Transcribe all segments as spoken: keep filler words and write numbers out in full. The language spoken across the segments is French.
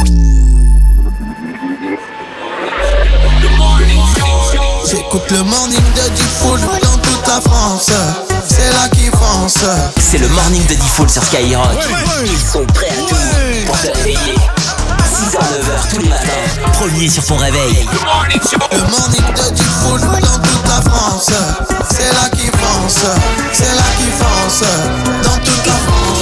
J'écoute le morning de Diffoul dans toute la France. C'est là qu'ils foncent. C'est le morning de Diffoul sur Skyrock. Ouais. Ils sont prêts à tout pour te réveiller. six heures neuf heures tous les matins. Premier sur ton réveil. Le morning de Diffoul dans toute la France. C'est là qu'ils foncent. C'est là qu'ils foncent. Dans toute la France.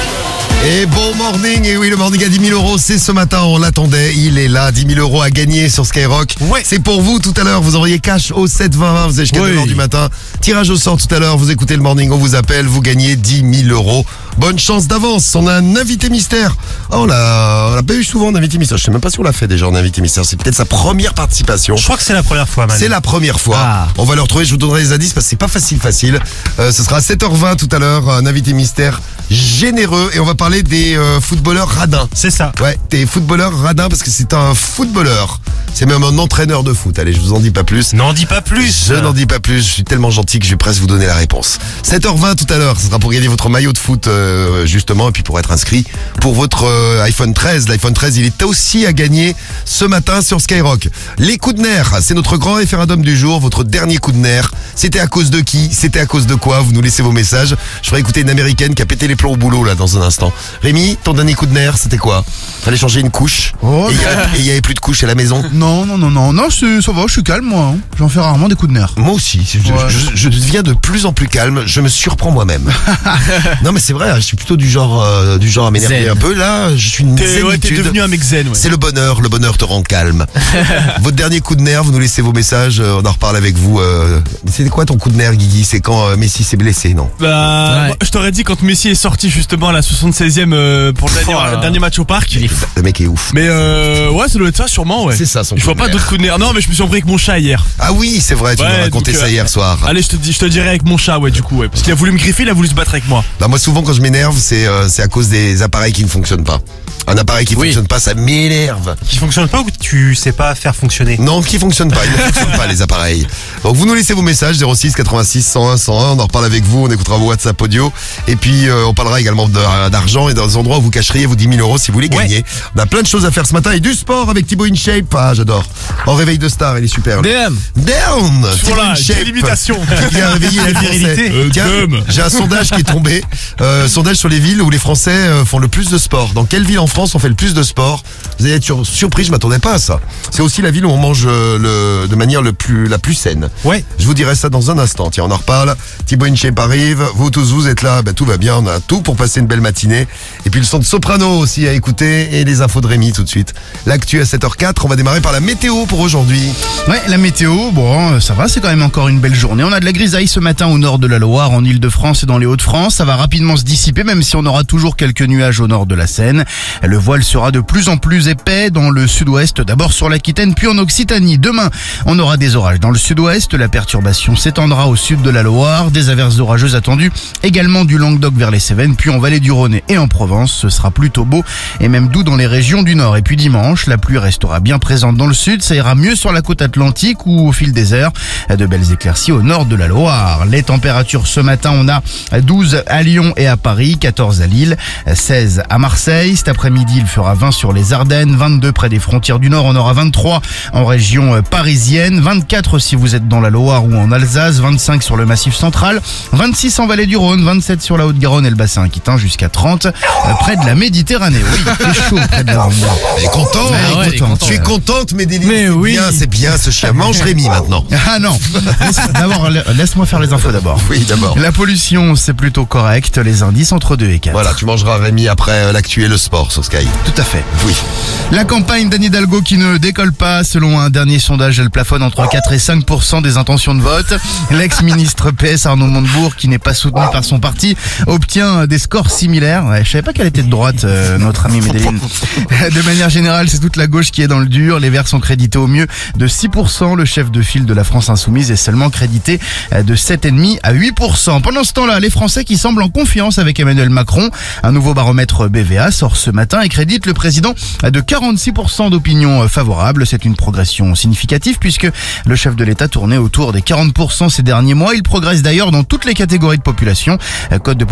Et bon morning, et oui, le morning à dix mille euros, c'est ce matin, on l'attendait, il est là, dix mille euros à gagner sur Skyrock. Ouais. C'est pour vous tout à l'heure, vous envoyez cash au sept vingt vingt, vous êtes jusqu'à oui. neuf heures du matin. Tirage au sort tout à l'heure, vous écoutez le morning, on vous appelle, vous gagnez dix mille euros. Bonne chance d'avance, on a un invité mystère. Oh, on l'a, on l'a pas eu souvent d'invité mystère, je sais même pas si on l'a fait déjà en invité mystère, c'est peut-être sa première participation. Je crois que c'est la première fois, Manu. C'est la première fois. Ah. On va le retrouver, je vous donnerai les indices parce que c'est pas facile facile. Euh, ce sera à sept heures vingt tout à l'heure, un invité mystère généreux, et on va parler des euh, footballeurs radins. C'est ça. Ouais, des footballeurs radins parce que c'est un footballeur. C'est même un entraîneur de foot. Allez, je vous en dis pas plus. N'en dis pas plus. Je n'en dis pas plus. Je suis tellement gentil que je vais presque vous donner la réponse. sept heures vingt tout à l'heure. Ce sera pour gagner votre maillot de foot, euh, justement, et puis pour être inscrit pour votre euh, iPhone treize. L'iPhone treize, il est aussi à gagner ce matin sur Skyrock. Les coups de nerfs, c'est notre grand référendum du jour. Votre dernier coup de nerf, c'était à cause de qui? C'était à cause de quoi? Vous nous laissez vos messages. Je ferai écouter une américaine qui a pété les plombs au boulot là dans un instant. Rémi, ton dernier coup de nerf, c'était quoi? Fallait changer une couche. Oh, et il y avait plus de couches à la maison. Non, non, non, non, non, c'est, ça va, je suis calme moi. Hein. J'en fais rarement des coups de nerfs. Moi aussi, je, ouais. je, je deviens de plus en plus calme. Je me surprends moi-même. Non mais c'est vrai, je suis plutôt du genre, euh, du genre à m'énerver zen. Un peu. Là, je suis une t'es, zénitude. Ouais, t'es devenu un mec zen. Ouais. C'est le bonheur, le bonheur te rend calme. Votre dernier coup de nerf, vous nous laissez vos messages, on en reparle avec vous. Euh, c'est quoi ton coup de nerf, Guigui? C'est quand euh, Messi s'est blessé, non? Bah, ouais. Moi, je t'aurais dit quand Messi est sorti justement à la soixante-seizième euh, pour le dernier, oh, le dernier match au parc. Le mec est ouf. Mais euh, ouais, ça doit être ça sûrement, ouais. C'est ça son Je vois pas d'autres coups de nerf. Non, mais je me suis embrouillé avec mon chat hier. Ah oui, c'est vrai, tu ouais, m'as raconté donc, ça euh, hier soir. Allez, je te dis, je te dirai avec mon chat, ouais, du coup, ouais. Parce qu'il a voulu me griffer, il a voulu se battre avec moi. Bah, moi, souvent, quand je m'énerve, c'est, euh, c'est à cause des appareils qui ne fonctionnent pas. Un appareil qui oui. fonctionne pas, ça m'énerve. Qui fonctionne pas ou que tu sais pas faire fonctionner? Non, qui fonctionne pas, ils ne fonctionnent pas les appareils. Donc vous nous laissez vos messages zéro six quatre-vingt-six cent un cent un, on en reparle avec vous, on écoutera vos WhatsApp audio et puis euh, on parlera également d'argent et dans des endroits où vous cacheriez vos dix mille euros si vous voulez gagner. Ouais. On a plein de choses à faire ce matin et du sport avec Thibaut InShape. Ah, j'adore. En réveil de star, il est super. Damn. Down. Voilà, quelle imitation. Qui a réveillé les Français. Euh, Tiens, j'ai un sondage qui est tombé. Euh, sondage sur les villes où les Français euh, font le plus de sport. Dans quelle ville en France on fait le plus de sport? Vous allez être surpris, je m'attendais pas à ça. C'est aussi la ville où on mange le, de manière le plus, la plus saine. Ouais. Je vous dirai ça dans un instant. Tiens, on en reparle. Thibaut InShape arrive. Vous tous, vous êtes là. Ben, tout va bien. On a tout pour passer une belle matinée. Et puis le son de Soprano aussi à écouter. Et les infos de Rémi tout de suite. L'actu à sept heures quatre. On va démarrer par la météo pour aujourd'hui. Ouais, la météo, bon, ça va. C'est quand même encore une belle journée. On a de la grisaille ce matin au nord de la Loire, en Ile-de-France et dans les Hauts-de-France. Ça va rapidement se dissiper, même si on aura toujours quelques nuages au nord de la Seine. Le voile sera de plus en plus épais dans le sud-ouest, d'abord sur l'Aquitaine, puis en Occitanie. Demain, on aura des orages dans le sud-ouest. La perturbation s'étendra au sud de la Loire. Des averses orageuses attendues également du Languedoc vers les Cévennes, puis en vallée du Rhône et en Provence. Ce sera plutôt beau et même doux dans les régions du nord. Et puis dimanche, la pluie restera bien présente dans le sud. Ça ira mieux sur la côte atlantique ou au fil des heures. De belles éclaircies au nord de la Loire. Les températures ce matin, on a douze à Lyon et à Paris, quatorze à Lille, seize à Marseille. Cet après-midi, il fera vingt sur les Ardennes, vingt-deux près des frontières du Nord. On aura vingt-trois en région parisienne, vingt-quatre si vous êtes dans la Loire ou en Alsace, vingt-cinq sur le Massif central, vingt-six en vallée du Rhône, vingt-sept sur la Haute-Garonne et le bassin aquitain, jusqu'à trente près de la Méditerranée. Oui, c'est chaud près de la Méditerranée. Elle est contente, ah ouais, contente. Tu es contente, Médéline. Mais oui. Bien, c'est bien ce chien. Mange Rémi maintenant. Ah non. D'abord, laisse-moi faire les infos d'abord. Oui, d'abord. La pollution, c'est plutôt correct. Les indices entre deux et quatre. Voilà, tu mangeras Rémi après l'actu et le sport sur Sky. Tout à fait. Oui. La campagne d'Anne Hidalgo qui ne décolle pas. Selon un dernier sondage, elle plafonne entre quatre et cinq pour cent des intentions de vote. L'ex-ministre P S Arnaud Montebourg, qui n'est pas soutenu par son parti, obtient des scores similaires. Ouais, je savais pas qu'elle était de droite, euh, notre amie Médéline. De manière générale, c'est toute la gauche qui est dans le dur. Les Verts sont crédités au mieux de six pour cent. Le chef de file de la France Insoumise est seulement crédité de sept virgule cinq à huit pour cent. Pendant ce temps-là, les Français qui semblent en confiance avec Emmanuel Macron. Un nouveau baromètre B V A sort ce matin et crédite le président de quarante-six pour cent d'opinion favorable. C'est une progression significative puisque le chef de l'État tournait autour des quarante pour cent ces derniers mois. Il progresse d'ailleurs dans toutes les catégories de population. Cote de popularité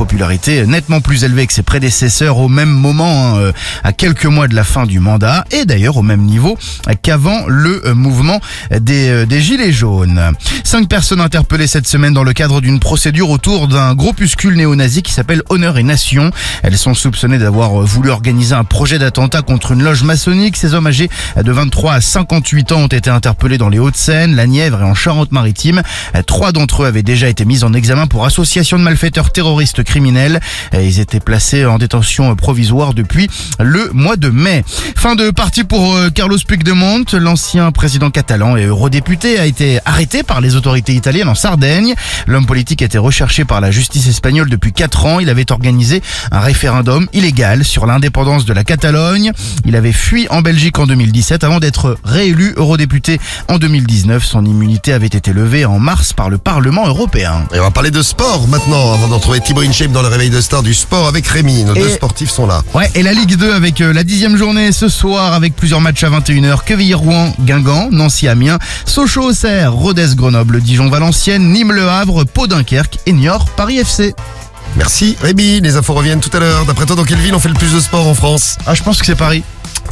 été nettement plus élevé que ses prédécesseurs au même moment, hein, à quelques mois de la fin du mandat, et d'ailleurs au même niveau qu'avant le mouvement des, des Gilets jaunes. Cinq personnes interpellées cette semaine dans le cadre d'une procédure autour d'un groupuscule néo-nazi qui s'appelle Honneur et Nation. Elles sont soupçonnées d'avoir voulu organiser un projet d'attentat contre une loge maçonnique. Ces hommes âgés de vingt-trois à cinquante-huit ans ont été interpellés dans les Hauts-de-Seine, la Nièvre et en Charente-Maritime. Trois d'entre eux avaient déjà été mis en examen pour association de malfaiteurs terroristes criminels. Ils étaient placés en détention provisoire depuis le mois de mai. Fin de partie pour Carlos Puigdemont. L'ancien président catalan et eurodéputé a été arrêté par les autorités italiennes en Sardaigne. L'homme politique était recherché par la justice espagnole depuis quatre ans. Il avait organisé un référendum illégal sur l'indépendance de la Catalogne. Il avait fui en Belgique en deux mille dix-sept avant d'être réélu eurodéputé en deux mille dix-neuf. Son immunité avait été levée en mars par le Parlement européen. Et on va parler de sport maintenant, avant de retrouver Thibaut InShape dans le réveil de star du sport avec Rémi. Nos et... deux sportifs sont là. Ouais, et la Ligue deux avec la dixième journée ce soir avec plusieurs matchs à vingt et une heures. Quevilly-Rouen, Guingamp, Nancy-Amiens, Sochaux-Auxerre, Rodez-Grenoble, Dijon-Valenciennes, Nîmes-Le Havre, Pau-Dunkerque et Niort, Paris F C. Merci Rémi, les infos reviennent tout à l'heure. D'après toi, dans quelle ville on fait le plus de sport en France? Ah, je pense que c'est Paris.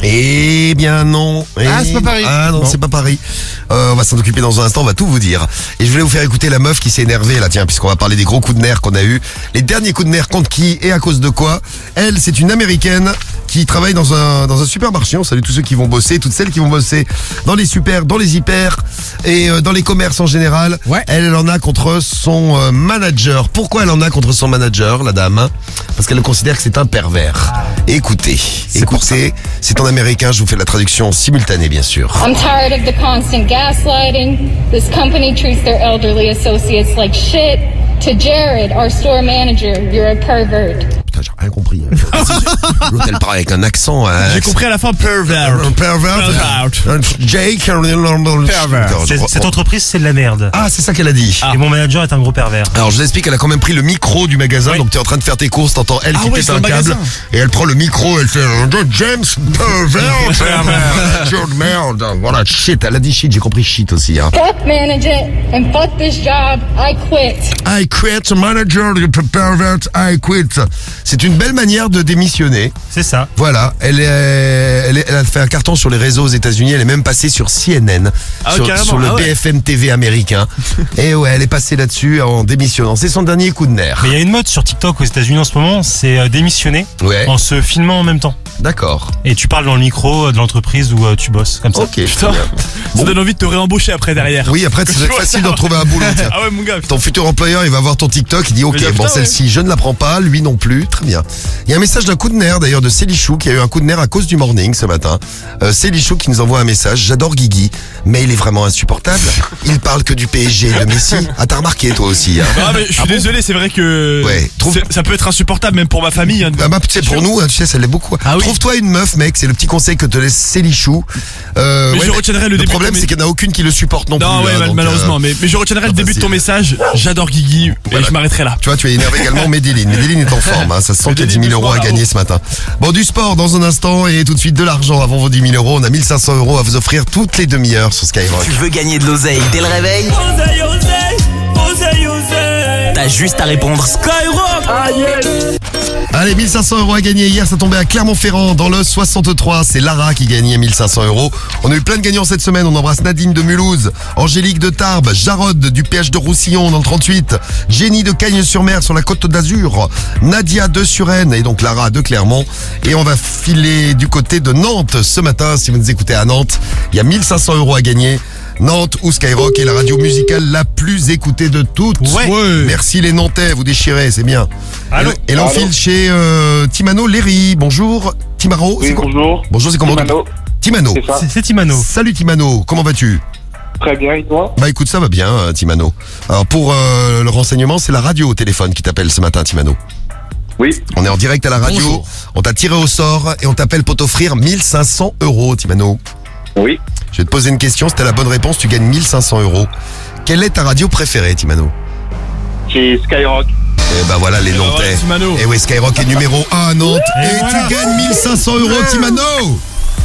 Eh bien non. Ah, Eh... c'est pas Paris. Ah non, Bon. c'est pas Paris. Euh, on va s'en occuper dans un instant, on va tout vous dire. Et je voulais vous faire écouter la meuf qui s'est énervée là, tiens, puisqu'on va parler des gros coups de nerfs qu'on a eu. Les derniers coups de nerfs contre qui et à cause de quoi? Elle, c'est une Américaine qui travaille dans un dans un supermarché. On salue tous ceux qui vont bosser, toutes celles qui vont bosser dans les super, dans les hyper et euh, dans les commerces en général. Ouais. Elle, elle en a contre son euh, manager. Pourquoi elle en a contre son manager, la dame? Parce qu'elle considère que c'est un pervers. Écoutez, écoutez, c'est en américain, je vous fais la traduction simultanée bien sûr. I'm tired of the constant gaslighting. This company treats their elderly associates like shit. To Jared, our store manager, you're a pervert. Putain, j'ai rien compris. L'autre, elle parle avec un accent. Hein, J'ai accent- compris à la fin pervert. Un pervers. Pervert. Jake. Pervert. C'est- Cette entreprise, c'est de la merde. Ah, c'est ça qu'elle a dit. Et mon manager est un gros pervers. Alors je l'explique, elle a quand même pris le micro du magasin, Oui. donc tu es en train de faire tes courses, t'entends elle Ah qui ouais, pète c'est un dans le câble, magasin. et elle prend le micro, elle fait euh, James pervers, merde, merde, voilà, shit, elle a dit shit, j'ai compris shit aussi. Hein. Fuck management and fuck this job. I quit. I quit, manager, pervert, I quit. C'est une belle manière de démissionner. C'est ça. Voilà, elle, est, elle, est- elle a fait un carton sur les réseaux aux États-Unis, elle est même passée sur C N N, Ah, sur, carrément, sur le ah ouais. B F M T V américain. Et ouais, elle est passée là-dessus en démissionnant. C'est son dernier coup de nerf. Mais il y a une mode sur TikTok aux États-Unis en ce moment, c'est euh, démissionner Ouais, en se filmant en même temps. d'accord. Et tu parles dans le micro euh, de l'entreprise où euh, tu bosses, comme ça. Ok. Putain, très bien. ça donne envie de te réembaucher après derrière. Oui, après, c'est facile d'en trouver un boulot. Tiens. Ah ouais, mon gars. Ton futur employeur, il va voir ton TikTok, il dit ok, Il va dire, bon putain, celle-ci, je ne la prends pas, lui non plus, très bien. Il y a un message d'un coup de nerf d'ailleurs de Célichou qui a eu un coup de nerf à cause du morning ce matin. Euh, Célichou qui nous envoie un message, j'adore Guigui, mais il est vraiment insupportable. Il parle que du P S G et de Messi. Ah t'as remarqué toi aussi. Hein. Ah mais je suis désolé, c'est vrai que Ouais, trouve- c'est- ça peut être insupportable même pour ma famille. Hein. Ah bah, tu sais, pour nous, hein, tu sais, ça l'est beaucoup. Ah oui. Trouve-toi une meuf, mec, c'est le petit conseil que te laisse Célichou. Euh, Mais je retiendrai le le début problème, de ton c'est qu'il n'y en a aucune qui le supporte non, Non plus. ouais hein, mal- donc, malheureusement, euh, mais, mais je retiendrai le pas début de ton facile. message. J'adore Guigui Voilà. et je m'arrêterai là. Tu vois, tu es énervé également Medellin. Medellin est en forme, hein. Ça se sent qu'il y a dix mille euros à gagner ce matin. Bon, du sport dans un instant et tout de suite de l'argent avant vos dix mille euros. On a mille cinq cents euros à vous offrir toutes les demi-heures sur Skyrock. Tu veux gagner de l'oseille dès le réveil? T'as juste à répondre Skyrock. Allez, mille cinq cents euros à gagner. Hier, ça tombait à Clermont-Ferrand dans le soixante-trois. C'est Lara qui gagnait mille cinq cents euros. On a eu plein de gagnants cette semaine. On embrasse Nadine de Mulhouse, Angélique de Tarbes, Jarod du P H de Roussillon dans le trente-huit, Jenny de Cagnes-sur-Mer sur la Côte d'Azur, Nadia de Suresnes et donc Lara de Clermont. Et on va filer du côté de Nantes ce matin. Si vous nous écoutez à Nantes, il y a mille cinq cents euros à gagner. Nantes ou Skyrock est la radio musicale la plus écoutée de toutes. Ouais. Merci les Nantais, vous déchirez, c'est bien. Allô Et l'enfile chez euh, Timano Léry. Bonjour Timaro. Oui, c'est quoi- bonjour. Bonjour, c'est comment Timano. Timano. C'est ça. C'est- C'est Timano. Salut Timano, comment vas-tu? Très bien, et toi? Bah écoute, ça va bien euh, Timano. Alors pour euh, le renseignement, c'est la radio au téléphone qui t'appelle ce matin Timano. Oui. On est en direct à la radio, Bonjour. on t'a tiré au sort et on t'appelle pour t'offrir mille cinq cents euros Timano. Oui. Je vais te poser une question, si t'as la bonne réponse, tu gagnes mille cinq cents euros. Quelle est ta radio préférée Timano? Chez Skyrock. Eh ben voilà les ben voilà, Nantais. Timano. Et oui, Skyrock est numéro un à Nantes. Et Et, voilà. tu gagnes mille cinq cents euros Timano.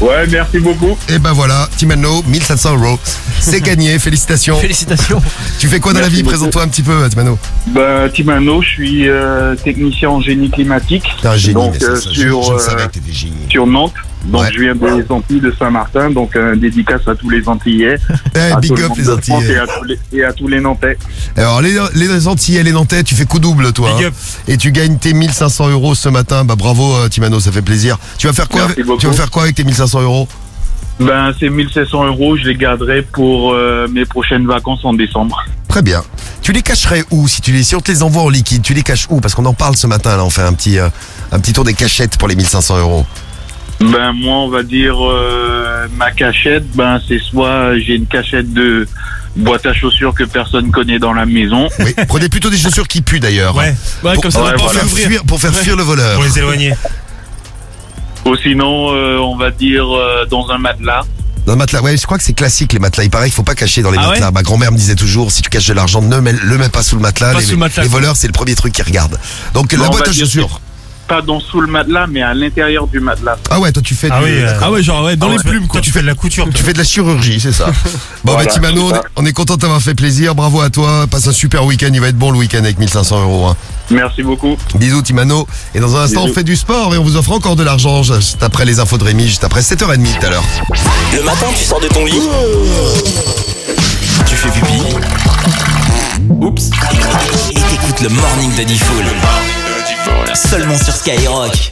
Ouais, merci beaucoup. Et ben voilà, Timano, mille sept cents euros. C'est gagné, félicitations. Félicitations. Tu fais quoi dans Merci la vie? beaucoup. Présente-toi un petit peu, Timano. Bah, Timano, je suis euh, technicien en génie climatique. T'es un génie, Donc, mais ça, euh, ça, je- sur, je, le euh, savais que t'étais génie. sur Nantes. Donc, Ouais. je viens des Antilles de Saint-Martin. Donc, un dédicace à tous les Antillais. Eh, à big tout le up monde les de France Antillais. Et à, tous les, et à tous les Nantais. Alors les, les Antillais, les Nantais, tu fais coup double toi. Big hein. up. Et tu gagnes tes mille cinq cents euros ce matin. Bah bravo euh, Timano, ça fait plaisir. Tu vas faire quoi Merci avec, beaucoup. Tu vas faire quoi avec tes mille cinq cents euros? Ben, ces mille sept cents euros, je les garderai pour euh, mes prochaines vacances en décembre. Très bien. Tu les cacherais où si tu les si on te les envoie en liquide? Tu les caches où? Parce qu'on en parle ce matin là. On fait un petit euh, un petit tour des cachettes pour les mille cinq cents euros. Ben, moi, on va dire, euh, ma cachette, ben, c'est soit j'ai une cachette de boîte à chaussures que personne connaît dans la maison. Oui. Prenez plutôt des chaussures qui puent d'ailleurs. Ouais, Ouais, Pour, comme ça, on ouais, va pas pour voilà. faire ouvrir. fuir, pour faire fuir le voleur. pour les éloigner. Ou sinon, euh, on va dire, euh, dans un matelas. Dans le matelas, ouais, je crois que c'est classique les matelas. Il paraît qu'il faut pas cacher dans les Ah matelas. ouais Ma grand-mère me disait toujours, si tu caches de l'argent, ne mets, le mets pas sous le matelas. Pas les, sous le matelas, les quoi. voleurs, c'est le premier truc qu'ils regardent. Donc Non, la on boîte va à dire chaussures. Pas dans sous le matelas, mais à l'intérieur du matelas. Ah ouais, toi tu fais Ah du, oui, euh, Ah ouais, genre, ouais, dans Ah les ouais, plumes, toi, quoi. tu fais de la couture. tu fais de la chirurgie, c'est ça. Bon, Voilà, bah Timano, c'est ça. on est content de t'avoir fait plaisir. Bravo à toi. Passe un super week-end. Il va être bon le week-end avec mille cinq cents euros. Hein. Merci beaucoup. Bisous Timano. Et dans un instant, Bisous. on fait du sport et on vous offre encore de l'argent juste après les infos de Rémi, juste après sept heures trente tout à l'heure. Le matin, tu sors de ton lit. Tu fais pipi. Oups. Et t'écoutes le morning de Diffoul. Seulement sur Skyrock.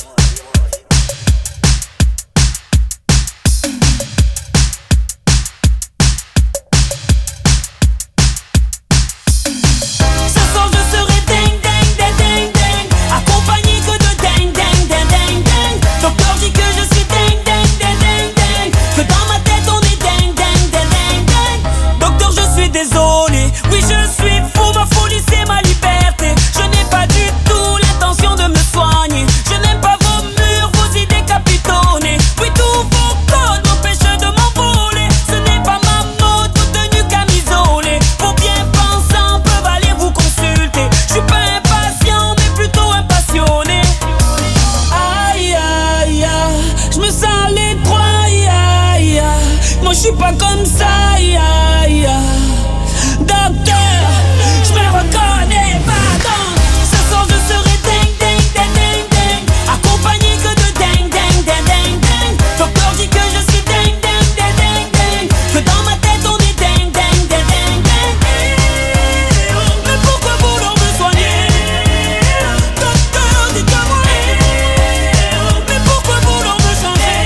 Ce soir je serai ding ding ding ding ding, accompagné que de ding ding ding ding ding. Docteur dit que je suis ding ding ding ding ding, que dans ma tête on est ding ding ding ding ding. Docteur je suis désolé, oui je suis fou, ma folie c'est ma liberté. Je n'ai pas du tout l'intention de me soigner. Je n'aime pas vos murs, vos idées capitonnées. Oui tous vos codes m'empêchent de m'envoler. Ce n'est pas ma mode, toute tenue camisolée. Pour bien penser on peut aller vous consulter. Je suis pas impatient mais plutôt impassionné. Aïe aïe aïe, je me sens l'étroit. Aïe aïe aïe, moi je suis pas comme ça. Aïe aïe aïe, docteur, je me reconnais pas donc. Ce soir je serai ding ding ding ding ding, accompagné que de ding ding ding ding ding. Docteur dit que je suis ding ding ding ding ding, que dans ma tête on est ding ding ding ding ding. Mais pourquoi vouloir me soigner? Docteur, dites-moi. Mais pourquoi vouloir me changer?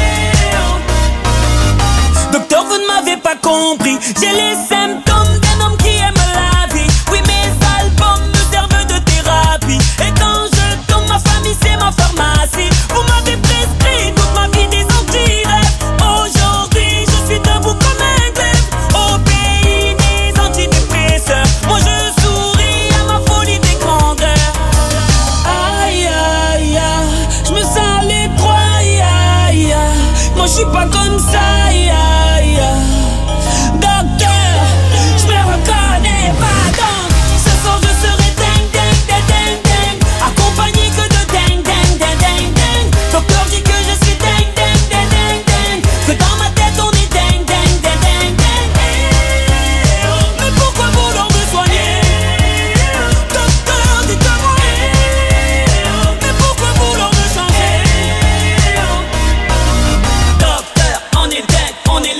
Docteur, vous ne m'avez pas compris. J'ai les symptômes d'un homme qui aime la vie. Oui, mes albums me servent de thérapie. Et quand je tombe, ma famille c'est ma pharmacie. Vous m'avez prescrit toute ma vie des anti-rêves. Aujourd'hui, je suis debout comme un glaive. Au pays des antidépresseurs, moi je souris à ma folie des grandeurs. Aïe aïe aïe, je me sens l'étroit. Aïe aïe aïe, moi je suis pas comme ça. Aïe aïe aïe, docteur, je me reconnais pas donc. Ce soir je serai ding ding ding ding ding, accompagné que de ding ding ding ding ding. Docteur dit que je suis ding ding ding ding ding, que dans ma tête on est ding ding ding ding ding. Mais pourquoi vouloir me soigner? Docteur, dites-moi. Mais pourquoi vouloir me changer? Docteur, on est dead, on est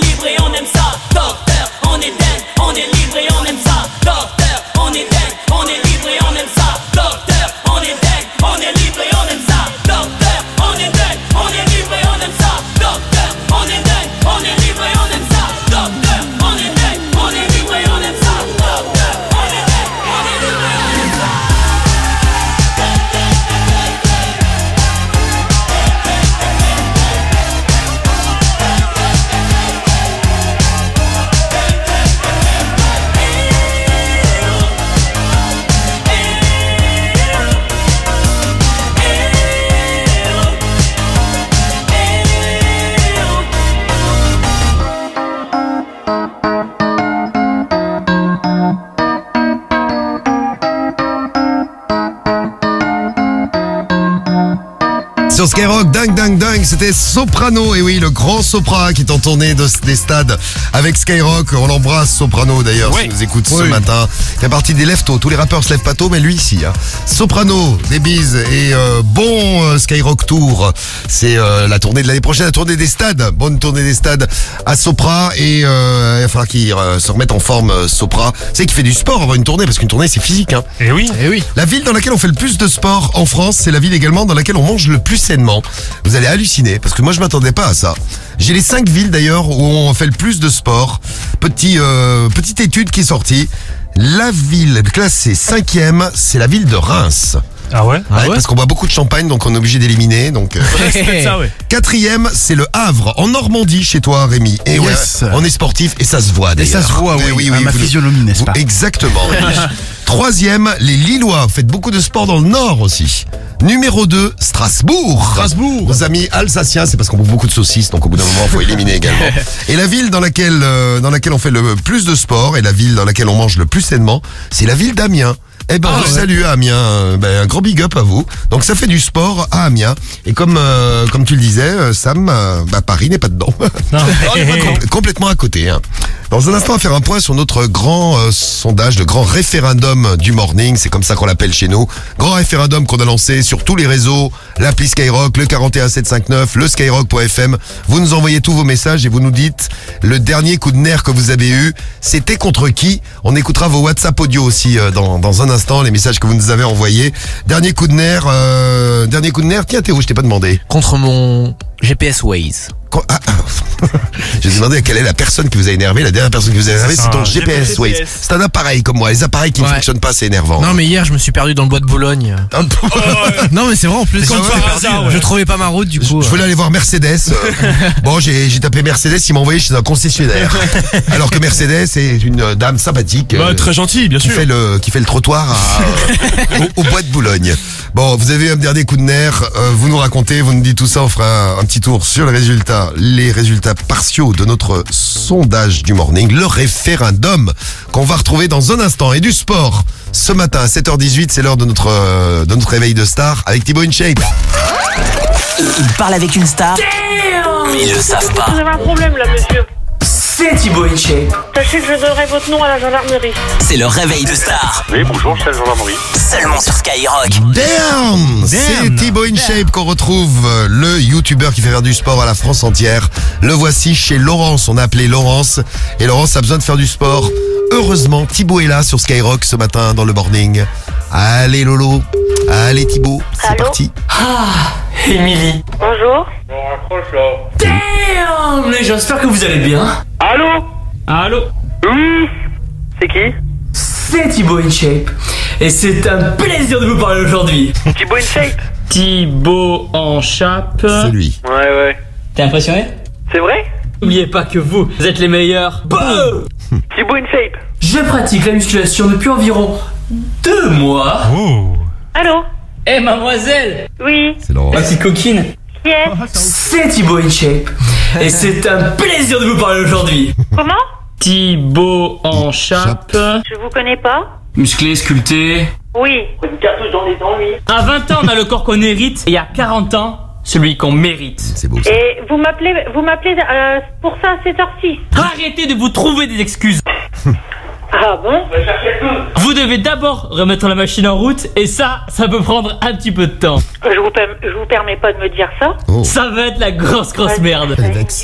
Sur Skyrock, dingue, dingue, dingue, c'était Soprano. Et oui, le grand Sopra qui est en tournée de, des stades avec Skyrock. On l'embrasse, Soprano d'ailleurs, Oui. qui nous écoute ce Oui. matin. Il fait partie des lève-tôt. Tous les rappeurs se lèvent pas tôt, mais lui ici. Hein. Soprano, des bises et euh, bon euh, Skyrock Tour. C'est euh, la tournée de l'année prochaine, la tournée des stades. Bonne tournée des stades à Sopra. Et euh, il va falloir qu'il euh, se remette en forme, euh, Sopra. C'est qu'il fait du sport avant une tournée, parce qu'une tournée c'est physique. Hein. Et oui. Eh oui. La ville dans laquelle on fait le plus de sport en France, c'est la ville également dans laquelle on mange le plus sainement. Vous allez halluciner, parce que moi je m'attendais pas à ça. J'ai les cinq villes d'ailleurs où on fait le plus de sport. Petit, euh, petite étude qui est sortie. La ville classée cinquième, c'est la ville de Reims. Ah ouais? Ouais, parce qu'on boit beaucoup de champagne, donc on est obligé d'éliminer. Donc euh. C'est peut-être ça, ouais. Quatrième, c'est le Havre, en Normandie, chez toi, Rémi. Et Yes. ouais, on est sportif et ça se voit Et d'ailleurs. ça se voit, Mais oui, à ma vous- physionomie, n'est-ce vous- pas? Exactement. Troisième, les Lillois. Faites beaucoup de sport dans le Nord aussi. Numéro deux, Strasbourg. Strasbourg. Nos amis alsaciens, c'est parce qu'on bouffe beaucoup de saucisses, donc au bout d'un moment, il faut éliminer également. Et la ville dans laquelle, euh, dans laquelle on fait le plus de sport et la ville dans laquelle on mange le plus sainement, c'est la ville d'Amiens. Eh ben, Ah, je ouais. salue Amiens, euh, ben, un gros big up à vous. Donc ça fait du sport à Amiens. Et comme euh, comme tu le disais, euh, Sam, euh, bah, Paris n'est pas dedans. Non. Compl- complètement à côté. Hein. Dans un instant, on va faire un point sur notre grand euh, sondage, le grand référendum du morning. C'est comme ça qu'on l'appelle chez nous. Grand référendum qu'on a lancé sur tous les réseaux, l'appli Skyrock, le quatre un sept cinq neuf, le skyrock point f m. Vous nous envoyez tous vos messages et vous nous dites le dernier coup de nerf que vous avez eu. C'était contre qui? On écoutera vos WhatsApp audio aussi euh, dans, dans un instant, les messages que vous nous avez envoyés. Dernier coup de nerf, euh, dernier coup de nerf. Tiens Théo, je t'ai pas demandé. Contre mon G P S Waze. Quoi- ah, ah. Je vais demander quelle est la personne qui vous a énervé. La dernière personne qui vous a énervé, C'est c'est ton un G P S G P S. Waze. C'est un appareil comme moi. Les appareils qui ne Ouais. fonctionnent pas, c'est énervant. Non mais hier je me suis perdu dans le bois de Boulogne. Un peu- Non mais c'est vrai en plus. Comme Je- par hasard, ouais. Je trouvais pas ma route du coup. Je voulais aller voir Mercedes. Euh, bon, j'ai j'ai tapé Mercedes, il m'a envoyé chez un concessionnaire. Alors que Mercedes est une euh, dame sympathique. Bah, euh, très gentil, bien qui sûr. fait le qui fait le trottoir à, euh, au, au bois de Boulogne. Bon, vous avez eu un dernier coup de nerf, euh, vous nous racontez, vous nous dites tout ça, on fera un, un petit tour sur les résultats, les résultats partiaux de notre sondage du morning, le référendum qu'on va retrouver dans un instant. Et du sport, ce matin à sept heures dix-huit, c'est l'heure de notre euh, de notre réveil de star avec Thibaut InShape. Il parle avec une star, mais ils le savent pas. Vous avez un problème là, monsieur. C'est Thibaut InShape. Sachez que je donnerai votre nom à la gendarmerie. C'est le réveil de star, Oui, bonjour, c'est la gendarmerie. seulement sur Skyrock. Damn, C'est Thibaut InShape qu'on retrouve, euh, le youtubeur qui fait faire du sport à la France entière. Le voici chez Laurence, on a appelé Laurence. Et Laurence a besoin de faire du sport. Heureusement, Thibaut est là sur Skyrock ce matin dans le morning. Allez Lolo, allez Thibaut, c'est Allô parti. Émilie. Bonjour. Damn, mais j'espère que vous allez bien. Allô? Allô? Oui? C'est qui? C'est Thibaut InShape. Et c'est un plaisir de vous parler aujourd'hui. Thibaut InShape? Thibaut en chape. C'est lui. Ouais, ouais. T'es impressionné? C'est vrai? N'oubliez pas que vous, vous êtes les meilleurs. Boum! Thibaut InShape? Je pratique la musculation depuis environ deux mois. Oh. Allô? Eh mademoiselle, Oui. C'est Laurence. ma petite coquine, Qui est? c'est Thibaut InShape. Et c'est un plaisir de vous parler aujourd'hui. Comment? Thibaut en chape. Je vous connais pas. Musclé, sculpté. Oui. Une cartouche dans les dents, lui. À vingt ans, on a le corps qu'on hérite. Et à quarante ans, celui qu'on mérite. C'est beau ça. Et vous m'appelez, vous m'appelez euh, pour ça à cette heure-ci. Arrêtez de vous trouver des excuses. Ah bon? Vous devez d'abord remettre la machine en route. Et ça, ça peut prendre un petit peu de temps. Je vous, perm- je vous permets pas de me dire ça. Oh, Ça va être la grosse grosse merde. elle est vexe.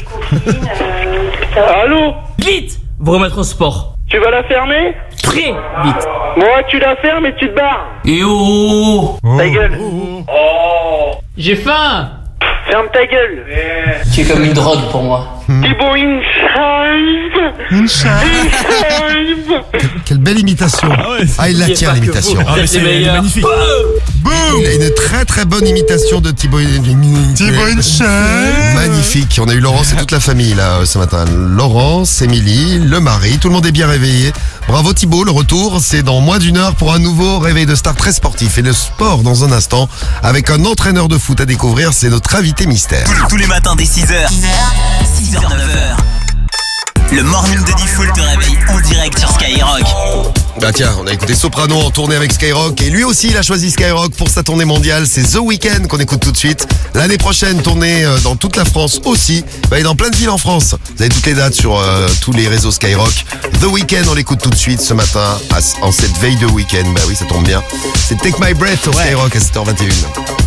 Allô? Vite, vous remettre au sport. Tu vas la fermer? Très vite. Moi, tu la fermes et tu te barres. Et oh, Ta gueule. Oh. j'ai faim. Ferme ta gueule. Tu es comme une drogue pour moi. Thibaut InShape. InShape. Quelle belle imitation. Ah ouais, c'est- Ah, il la N'oubliez tient pas que l'imitation. vous, Ah, vous mais êtes c'est les meilleurs. magnifique. Boum. Il a une très très bonne imitation de Thibaut Thibaut Magnifique. On a eu Laurence et toute la famille là euh, ce matin. Laurence, Émilie, le mari, tout le monde est bien réveillé. Bravo Thibaut, le retour c'est dans moins d'une heure pour un nouveau réveil de star très sportif. Et le sport dans un instant avec un entraîneur de foot à découvrir, c'est notre invité mystère. Tous les matins dès six heures. six heures, neuf heures. Le morning de Diffoul te réveille en direct sur Skyrock. Bah tiens, on a écouté Soprano en tournée avec Skyrock et lui aussi il a choisi Skyrock pour sa tournée mondiale. C'est The Weeknd qu'on écoute tout de suite. L'année prochaine, tournée euh, dans toute la France aussi. Bah, et dans plein de villes en France. Vous avez toutes les dates sur euh, tous les réseaux Skyrock. The Weeknd, on l'écoute tout de suite ce matin à, en cette veille de week-end. Bah oui, ça tombe bien. C'est Take My Breath sur Ouais. Skyrock à sept heures vingt et une.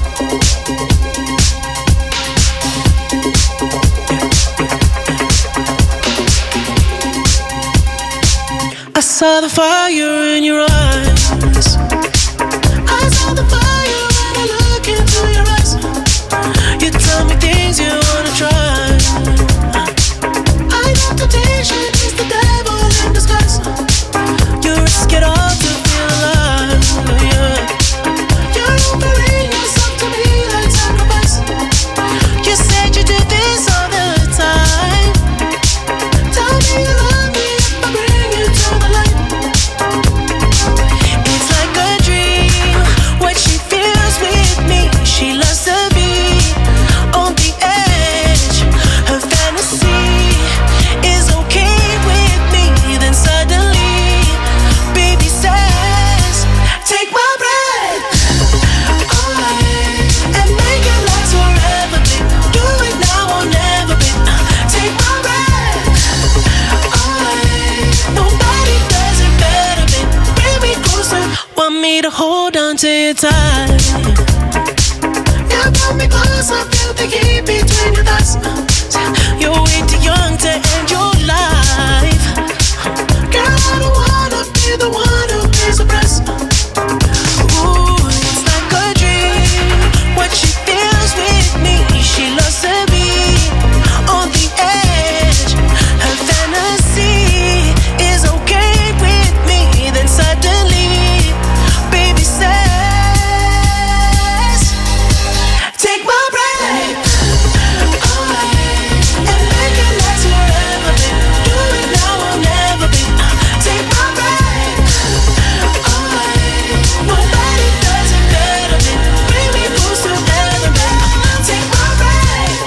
I saw the fire in your eyes. I saw the fire when I look into your eyes. You tell me things you wanna try. I know temptation is the devil in disguise. You risk it all to feel alive. Yeah. You're offering yourself to me like sacrifice. You said you do this all the time. Tell me you love me if I bring you to the light. It's like a dream, what she feels with me. She loves to be on the edge. Her fantasy is okay with me. Then suddenly, baby says, take my breath away and make it last forever, babe. Do it now or never, babe. Take my breath away. Nobody does it better, babe. Bring me closer, want me to hold on to you tight. Yeah, pull me closer, feel the heat between your thighs. You're way too young to end your life. Girl, I don't wanna be the one who pays the price. Ooh, it's like a dream, what she feels with me. She loves to be on the edge. Her fantasy is okay with me. Then suddenly, baby says, take my breath away and make it last forever, babe. Do it now or never, babe. Take my breath away. Nobody does it better, babe. Bring me close together, babe. Take my breath.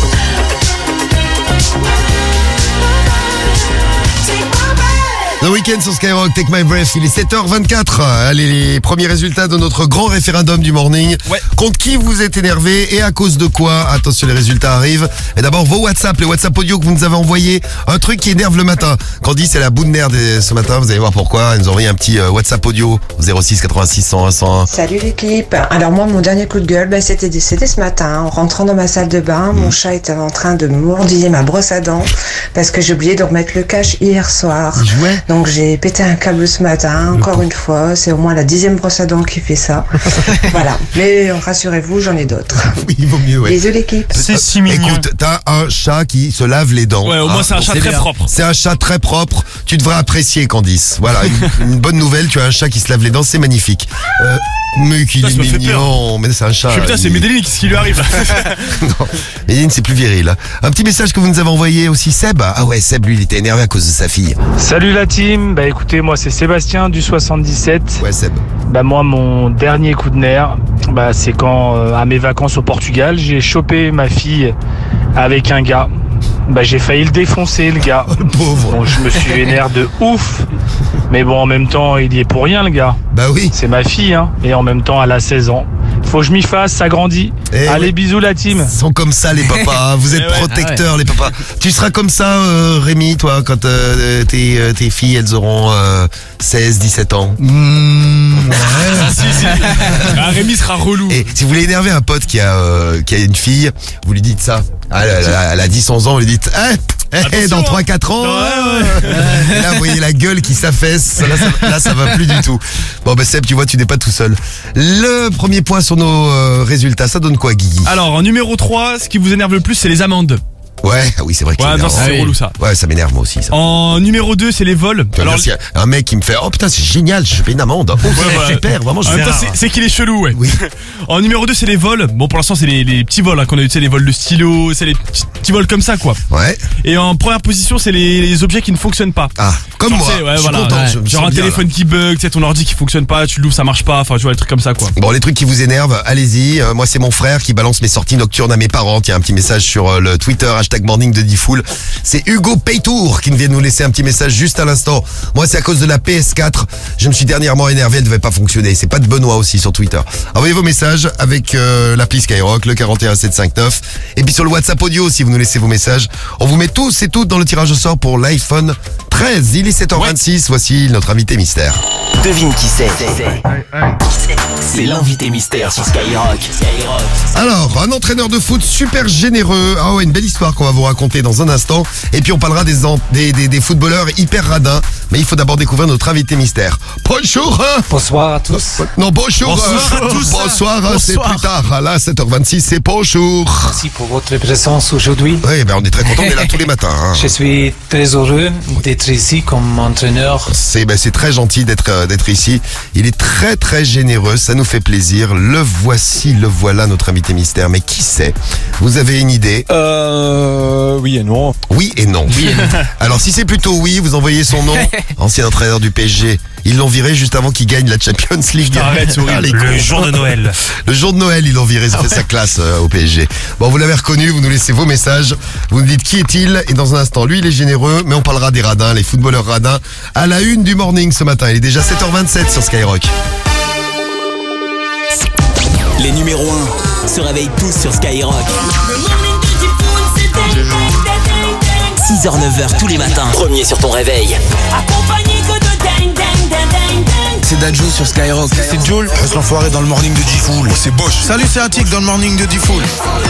Take my breath. The Weeknd sur Skyrock, Take My Breath, il est sept heures vingt-quatre. Allez, les premiers résultats de notre grand référendum du morning. Ouais. Contre qui vous êtes énervé et à cause de quoi? Attention, les résultats arrivent. Et d'abord, vos WhatsApp, les WhatsApp audio que vous nous avez envoyés. Un truc qui énerve le matin. Candy, c'est la bout de nerf de ce matin, vous allez voir pourquoi. Elle nous a envoyé un petit euh, WhatsApp audio au zéro six quatre-vingt-six cent un cent un. Salut l'équipe. Alors moi mon dernier coup de gueule bah, c'était décédé ce matin en rentrant dans ma salle de bain. Mon chat était en train de mordiller ma brosse à dents parce que j'ai oublié de remettre le cache hier soir. Il jouait. Donc j'ai pété un câble ce matin, encore une fois. C'est au moins la dixième brosse à dents qui fait ça. Voilà. Mais rassurez-vous, j'en ai d'autres. Oui, il vaut mieux, ouais. Bisous l'équipe. C'est si mignon. Écoute, t'as un chat qui se lave les dents. Ouais, au moins hein. c'est un chat très propre. C'est un chat très propre. Tu devrais apprécier, Candice. Voilà, une, une bonne nouvelle. Tu as un chat qui se lave les dents, c'est magnifique. Euh, mais qu'il Ça, est ça me fait mignon. Mais c'est un chat. Je suis putain, c'est il- Medellin, qu'est-ce qui lui arrive? Non, Méline, c'est plus viril. hein. Un petit message que vous nous avez envoyé aussi, Seb. Ah ouais, Seb, lui, il était énervé à cause de sa fille. Salut la team, bah écoutez, moi c'est Sébastien du soixante-dix-sept. Ouais, Seb. Bah moi mon dernier coup de nerf, bah c'est quand euh, à mes vacances au Portugal, j'ai chopé ma fille avec un gars. Bah j'ai failli le défoncer le gars. Pauvre. Bon, je me suis vénère de ouf. Mais bon en même temps il y est pour rien le gars. Bah oui. C'est ma fille hein. Et en même temps elle a seize ans. Faut que je m'y fasse, ça grandit. Eh Allez ouais. bisous la team. Ils sont comme ça les papas, hein. Vous êtes Eh ouais. protecteurs les papas. Tu seras comme ça euh, Rémi, toi, quand euh, tes, euh, tes filles elles auront euh, seize, dix-sept ans. Mmh, ouais. Ah, si, si. Ah, Rémi sera relou. Et si vous voulez énerver un pote qui a, euh, qui a une fille, vous lui dites ça. Ah, elle, elle, elle a dix, onze ans, vous lui dites eh, eh, Attention, dans hein. trois quatre ans. Ouais, ouais. Et là, vous voyez la gueule qui s'affaisse. Là ça, là, ça va plus du tout. Bon, bah, Seb, tu vois, tu n'es pas tout seul. Le premier point sur nos euh, résultats, ça donne quoi, Guigui? Alors, en numéro trois, ce qui vous énerve le plus, c'est les amendes. Ouais, ah oui, c'est vrai que Ouais, c'est non, énervant. c'est relou ça. Ouais, ça m'énerve moi aussi, ça. En numéro deux, c'est les vols. Tu vas Alors, dire, s'il y a un mec qui me fait, oh putain, c'est génial, je fais une amende. Oh, c'est voilà. super, vraiment, je en même vais temps, c'est- c'est qu'il est chelou, ouais. Oui. En numéro deux, c'est les vols. Bon, pour l'instant, c'est les, les petits vols hein, qu'on a eu, tu sais, les vols de stylo, c'est les petits, petits vols comme ça, quoi. Ouais. Et en première position, c'est les, les objets qui ne fonctionnent pas. Ah, comme Genre, moi. tu sais, ouais, je suis voilà, content, ouais. je me Genre sens un bien, téléphone là. qui bug, tu sais, ton ordi qui fonctionne pas, tu l'ouvres, ça marche pas. Enfin, tu vois, les trucs comme ça, quoi. Bon, les trucs qui vous énervent, allez-y. Euh, moi, c'est mon frère qui balance mes sorties nocturnes à mes parents. Tiens, un petit message sur euh, le Twitter, hashtag hashtag morning de Diffoul. C'est Hugo Paytour qui vient de nous laisser un petit message juste à l'instant. Moi, c'est à cause de la P S quatre. Je me suis dernièrement énervé, elle ne devait pas fonctionner. C'est pas de Benoît aussi sur Twitter. Envoyez vos messages avec euh, l'appli Skyrock, le quarante et un sept cent cinquante-neuf. Et puis sur le WhatsApp audio, si vous nous laissez vos messages, on vous met tous et toutes dans le tirage au sort pour l'iPhone treize. Il est sept heures vingt-six. Ouais. Voici notre invité mystère. Devine qui c'est. C'est l'invité mystère sur Skyrock. Skyrock. Alors, un entraîneur de foot super généreux. Ah ouais, une belle histoire qu'on va vous raconter dans un instant. Et puis on parlera des, en- des, des, des footballeurs hyper radins. Mais il faut d'abord découvrir notre invité mystère. Bonjour. Bonsoir à tous. Non, bonjour. Bonsoir à tous. Bonsoir, Bonsoir. c'est plus tard. Là, sept heures vingt-six, c'est bonjour. Merci pour votre présence aujourd'hui. Oui, ben on est très content, on est là tous les matins. Hein. Je suis très heureux d'être ici comme entraîneur. C'est ben, c'est très gentil d'être euh, d'être ici. Il est très très généreux, ça nous fait plaisir. Le voici, le voilà, notre invité mystère. Mais qui c'est? Vous avez une idée? Euh... Oui et non. Oui et non. Oui et non. Alors si c'est plutôt oui, vous envoyez son nom. Ancien entraîneur du P S G. Ils l'ont viré juste avant qu'il gagne la Champions League. Arrête, c'est horrible. Ah, les Le cons. jour de Noël. Le jour de Noël, ils l'ont viré. Ça Ah fait ouais. sa classe euh, au P S G. Bon, vous l'avez reconnu, vous nous laissez vos messages. Vous nous dites qui est-il. Et dans un instant, lui, il est généreux. Mais on parlera des radins, les footballeurs radins. À la une du morning ce matin. Il est déjà sept heures vingt-sept sur Skyrock. Les numéros un se réveillent tous sur Skyrock. six heures neuf heures tous les matins. Premier sur ton réveil. Accompagné que de ding ding ding ding ding. C'est Dadju sur Skyrock. C'est Joule. Reste l'enfoiré dans le morning de Diffoul. C'est Bosch. Salut, c'est Attic dans le morning de Diffoul.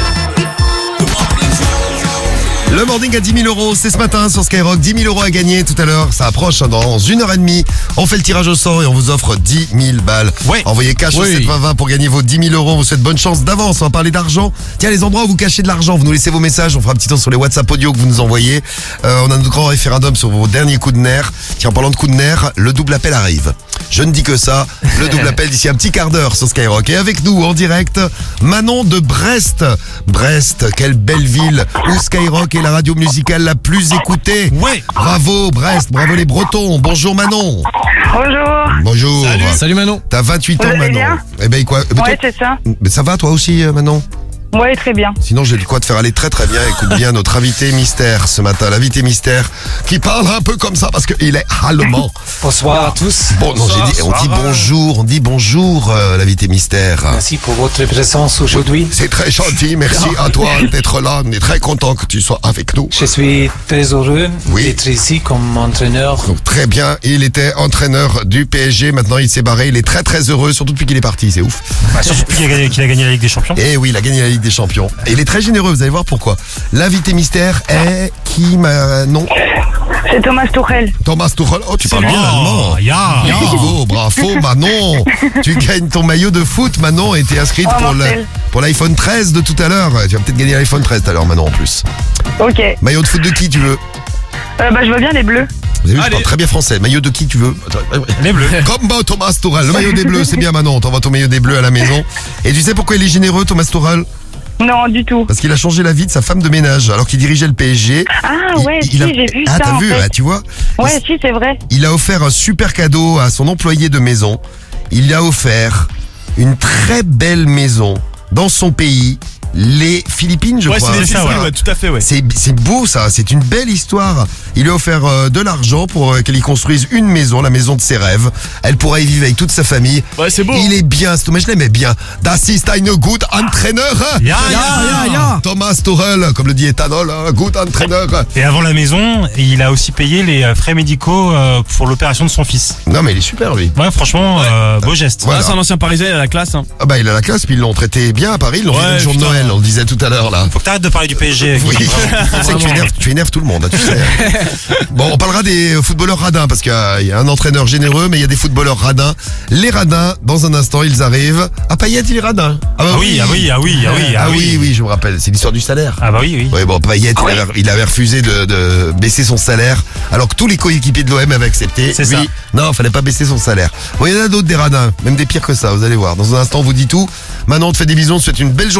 Le morning à dix mille euros, c'est ce matin sur Skyrock. dix mille euros à gagner tout à l'heure. Ça approche hein, dans une heure et demie. On fait le tirage au sort et on vous offre dix mille balles. Ouais. Envoyez cash au Oui. sept vingt vingt pour gagner vos dix mille euros. On vous souhaite bonne chance d'avance. On va parler d'argent. Tiens, les endroits où vous cachez de l'argent, vous nous laissez vos messages. On fera un petit tour sur les WhatsApp audio que vous nous envoyez. Euh, on a notre grand référendum sur vos derniers coups de nerfs. Tiens, en parlant de coups de nerfs, le double appel arrive. Je ne dis que ça. Le double appel d'ici un petit quart d'heure sur Skyrock. Et avec nous en direct, Manon de Brest. Brest, quelle belle ville où Skyrock est la radio musicale la plus écoutée. Ouais. Bravo Brest, bravo les Bretons. Bonjour Manon. Bonjour. Bonjour. Salut. Salut Manon. T'as vingt-huit ans Vous allez Manon. bien Eh ben quoi mais Ouais, toi- c'est ça. mais ça va toi aussi euh, Manon? Ouais, très bien. Sinon j'ai de quoi te faire aller très très bien. Écoute bien notre invité mystère ce matin. L'invité mystère qui parle un peu comme ça parce qu'il est allemand. Bonsoir à tous. Bon, non, j'ai dit, on dit bonjour, on dit bonjour, euh, l'invité mystère. Merci pour votre présence aujourd'hui. C'est très gentil, merci à toi d'être là. On est très content que tu sois avec nous. Je suis très heureux Oui. d'être ici comme entraîneur. Donc, très bien, il était entraîneur du P S G, maintenant il s'est barré, il est très très heureux, surtout depuis qu'il est parti, c'est ouf. Bah, surtout qu'il a, gagné- qu'il a gagné la Ligue des Champions. Et oui, il a gagné la Ligue des Champions. Et il est très généreux, vous allez voir pourquoi. L'invité mystère est qui, ma... non C'est Thomas Tuchel. Thomas Tuchel. Oh, tu parles bien Oh, allemand. ya. Bravo, bravo Manon. Tu gagnes ton maillot de foot Manon et t'es inscrite Oh, pour le- mortel. pour l'iPhone treize de tout à l'heure. Tu vas peut-être gagner l'iPhone treize tout à l'heure Manon en plus. Ok. Maillot de foot de qui tu veux? Euh, bah, je veux bien les bleus. Vous avez vu, je Allez. parle très bien français. Maillot de qui tu veux? Les Bleus. Comme bah, Thomas Tuchel. Le maillot des bleus, c'est bien Manon. T'envoies ton maillot des bleus à la maison. Et tu sais pourquoi il est généreux Thomas Tuchel? Non, du tout. Parce qu'il a changé la vie de sa femme de ménage alors qu'il dirigeait le P S G. Ah Il- ouais, il si, a- j'ai vu Ah, ça. t'as en vu, fait. ah, tu vois? Ouais, si, c'est vrai. Il a offert un super cadeau à son employé de maison. Il lui a offert une très belle maison dans son pays, les Philippines, je Ouais, crois. c'est les ça, Philippines, ouais. ouais, tout à fait, ouais. C'est c'est beau ça, c'est une belle histoire. Il lui a offert euh, de l'argent pour euh, qu'il y construise une maison, la maison de ses rêves. Elle pourra y vivre avec toute sa famille. Ouais, c'est beau. Il est bien, ce Thomas, je l'aimais bien. Das ist ein good Entrainer. Ya, ya, ya. Thomas Tuchel, comme le dit Ethanol, un good Entrainer. Et avant la maison, il a aussi payé les euh, frais médicaux euh, pour l'opération de son fils. Non mais il est super lui. Ouais, franchement, euh, beau geste. Voilà. Ah, c'est un ancien parisien, il a la classe. Hein. Ah bah il a la classe, puis ils l'ont traité bien à Paris, ils l'ont Ouais, fait le jour de putain. Noël, on le disait tout à l'heure là. Faut que t'arrêtes de parler du P S G. Oui, Guillaume, vraiment. je sais que tu énerves, tu énerves tout le monde, hein, tu sais. Bon, on parlera des footballeurs radins, parce qu'il y a- il y a un entraîneur généreux, mais il y a des footballeurs radins. Les radins, dans un instant, ils arrivent. Ah, Payet, il est radin. bah Ah oui, ah oui, ah oui, ah oui, Ah ah oui, oui. oui, je me rappelle, c'est l'histoire du salaire. Ah bah oui, oui. Oui, bon, Payet, il, avait, il avait refusé de, de baisser son salaire, alors que tous les coéquipiers de l'O M avaient accepté. C'est Lui, ça. non, fallait pas baisser son salaire. Bon, il y en a d'autres des radins, même des pires que ça, vous allez voir. Dans un instant, on vous dit tout. Maintenant, on te fait des bisous, on te souhaite une belle journée en Bretagne.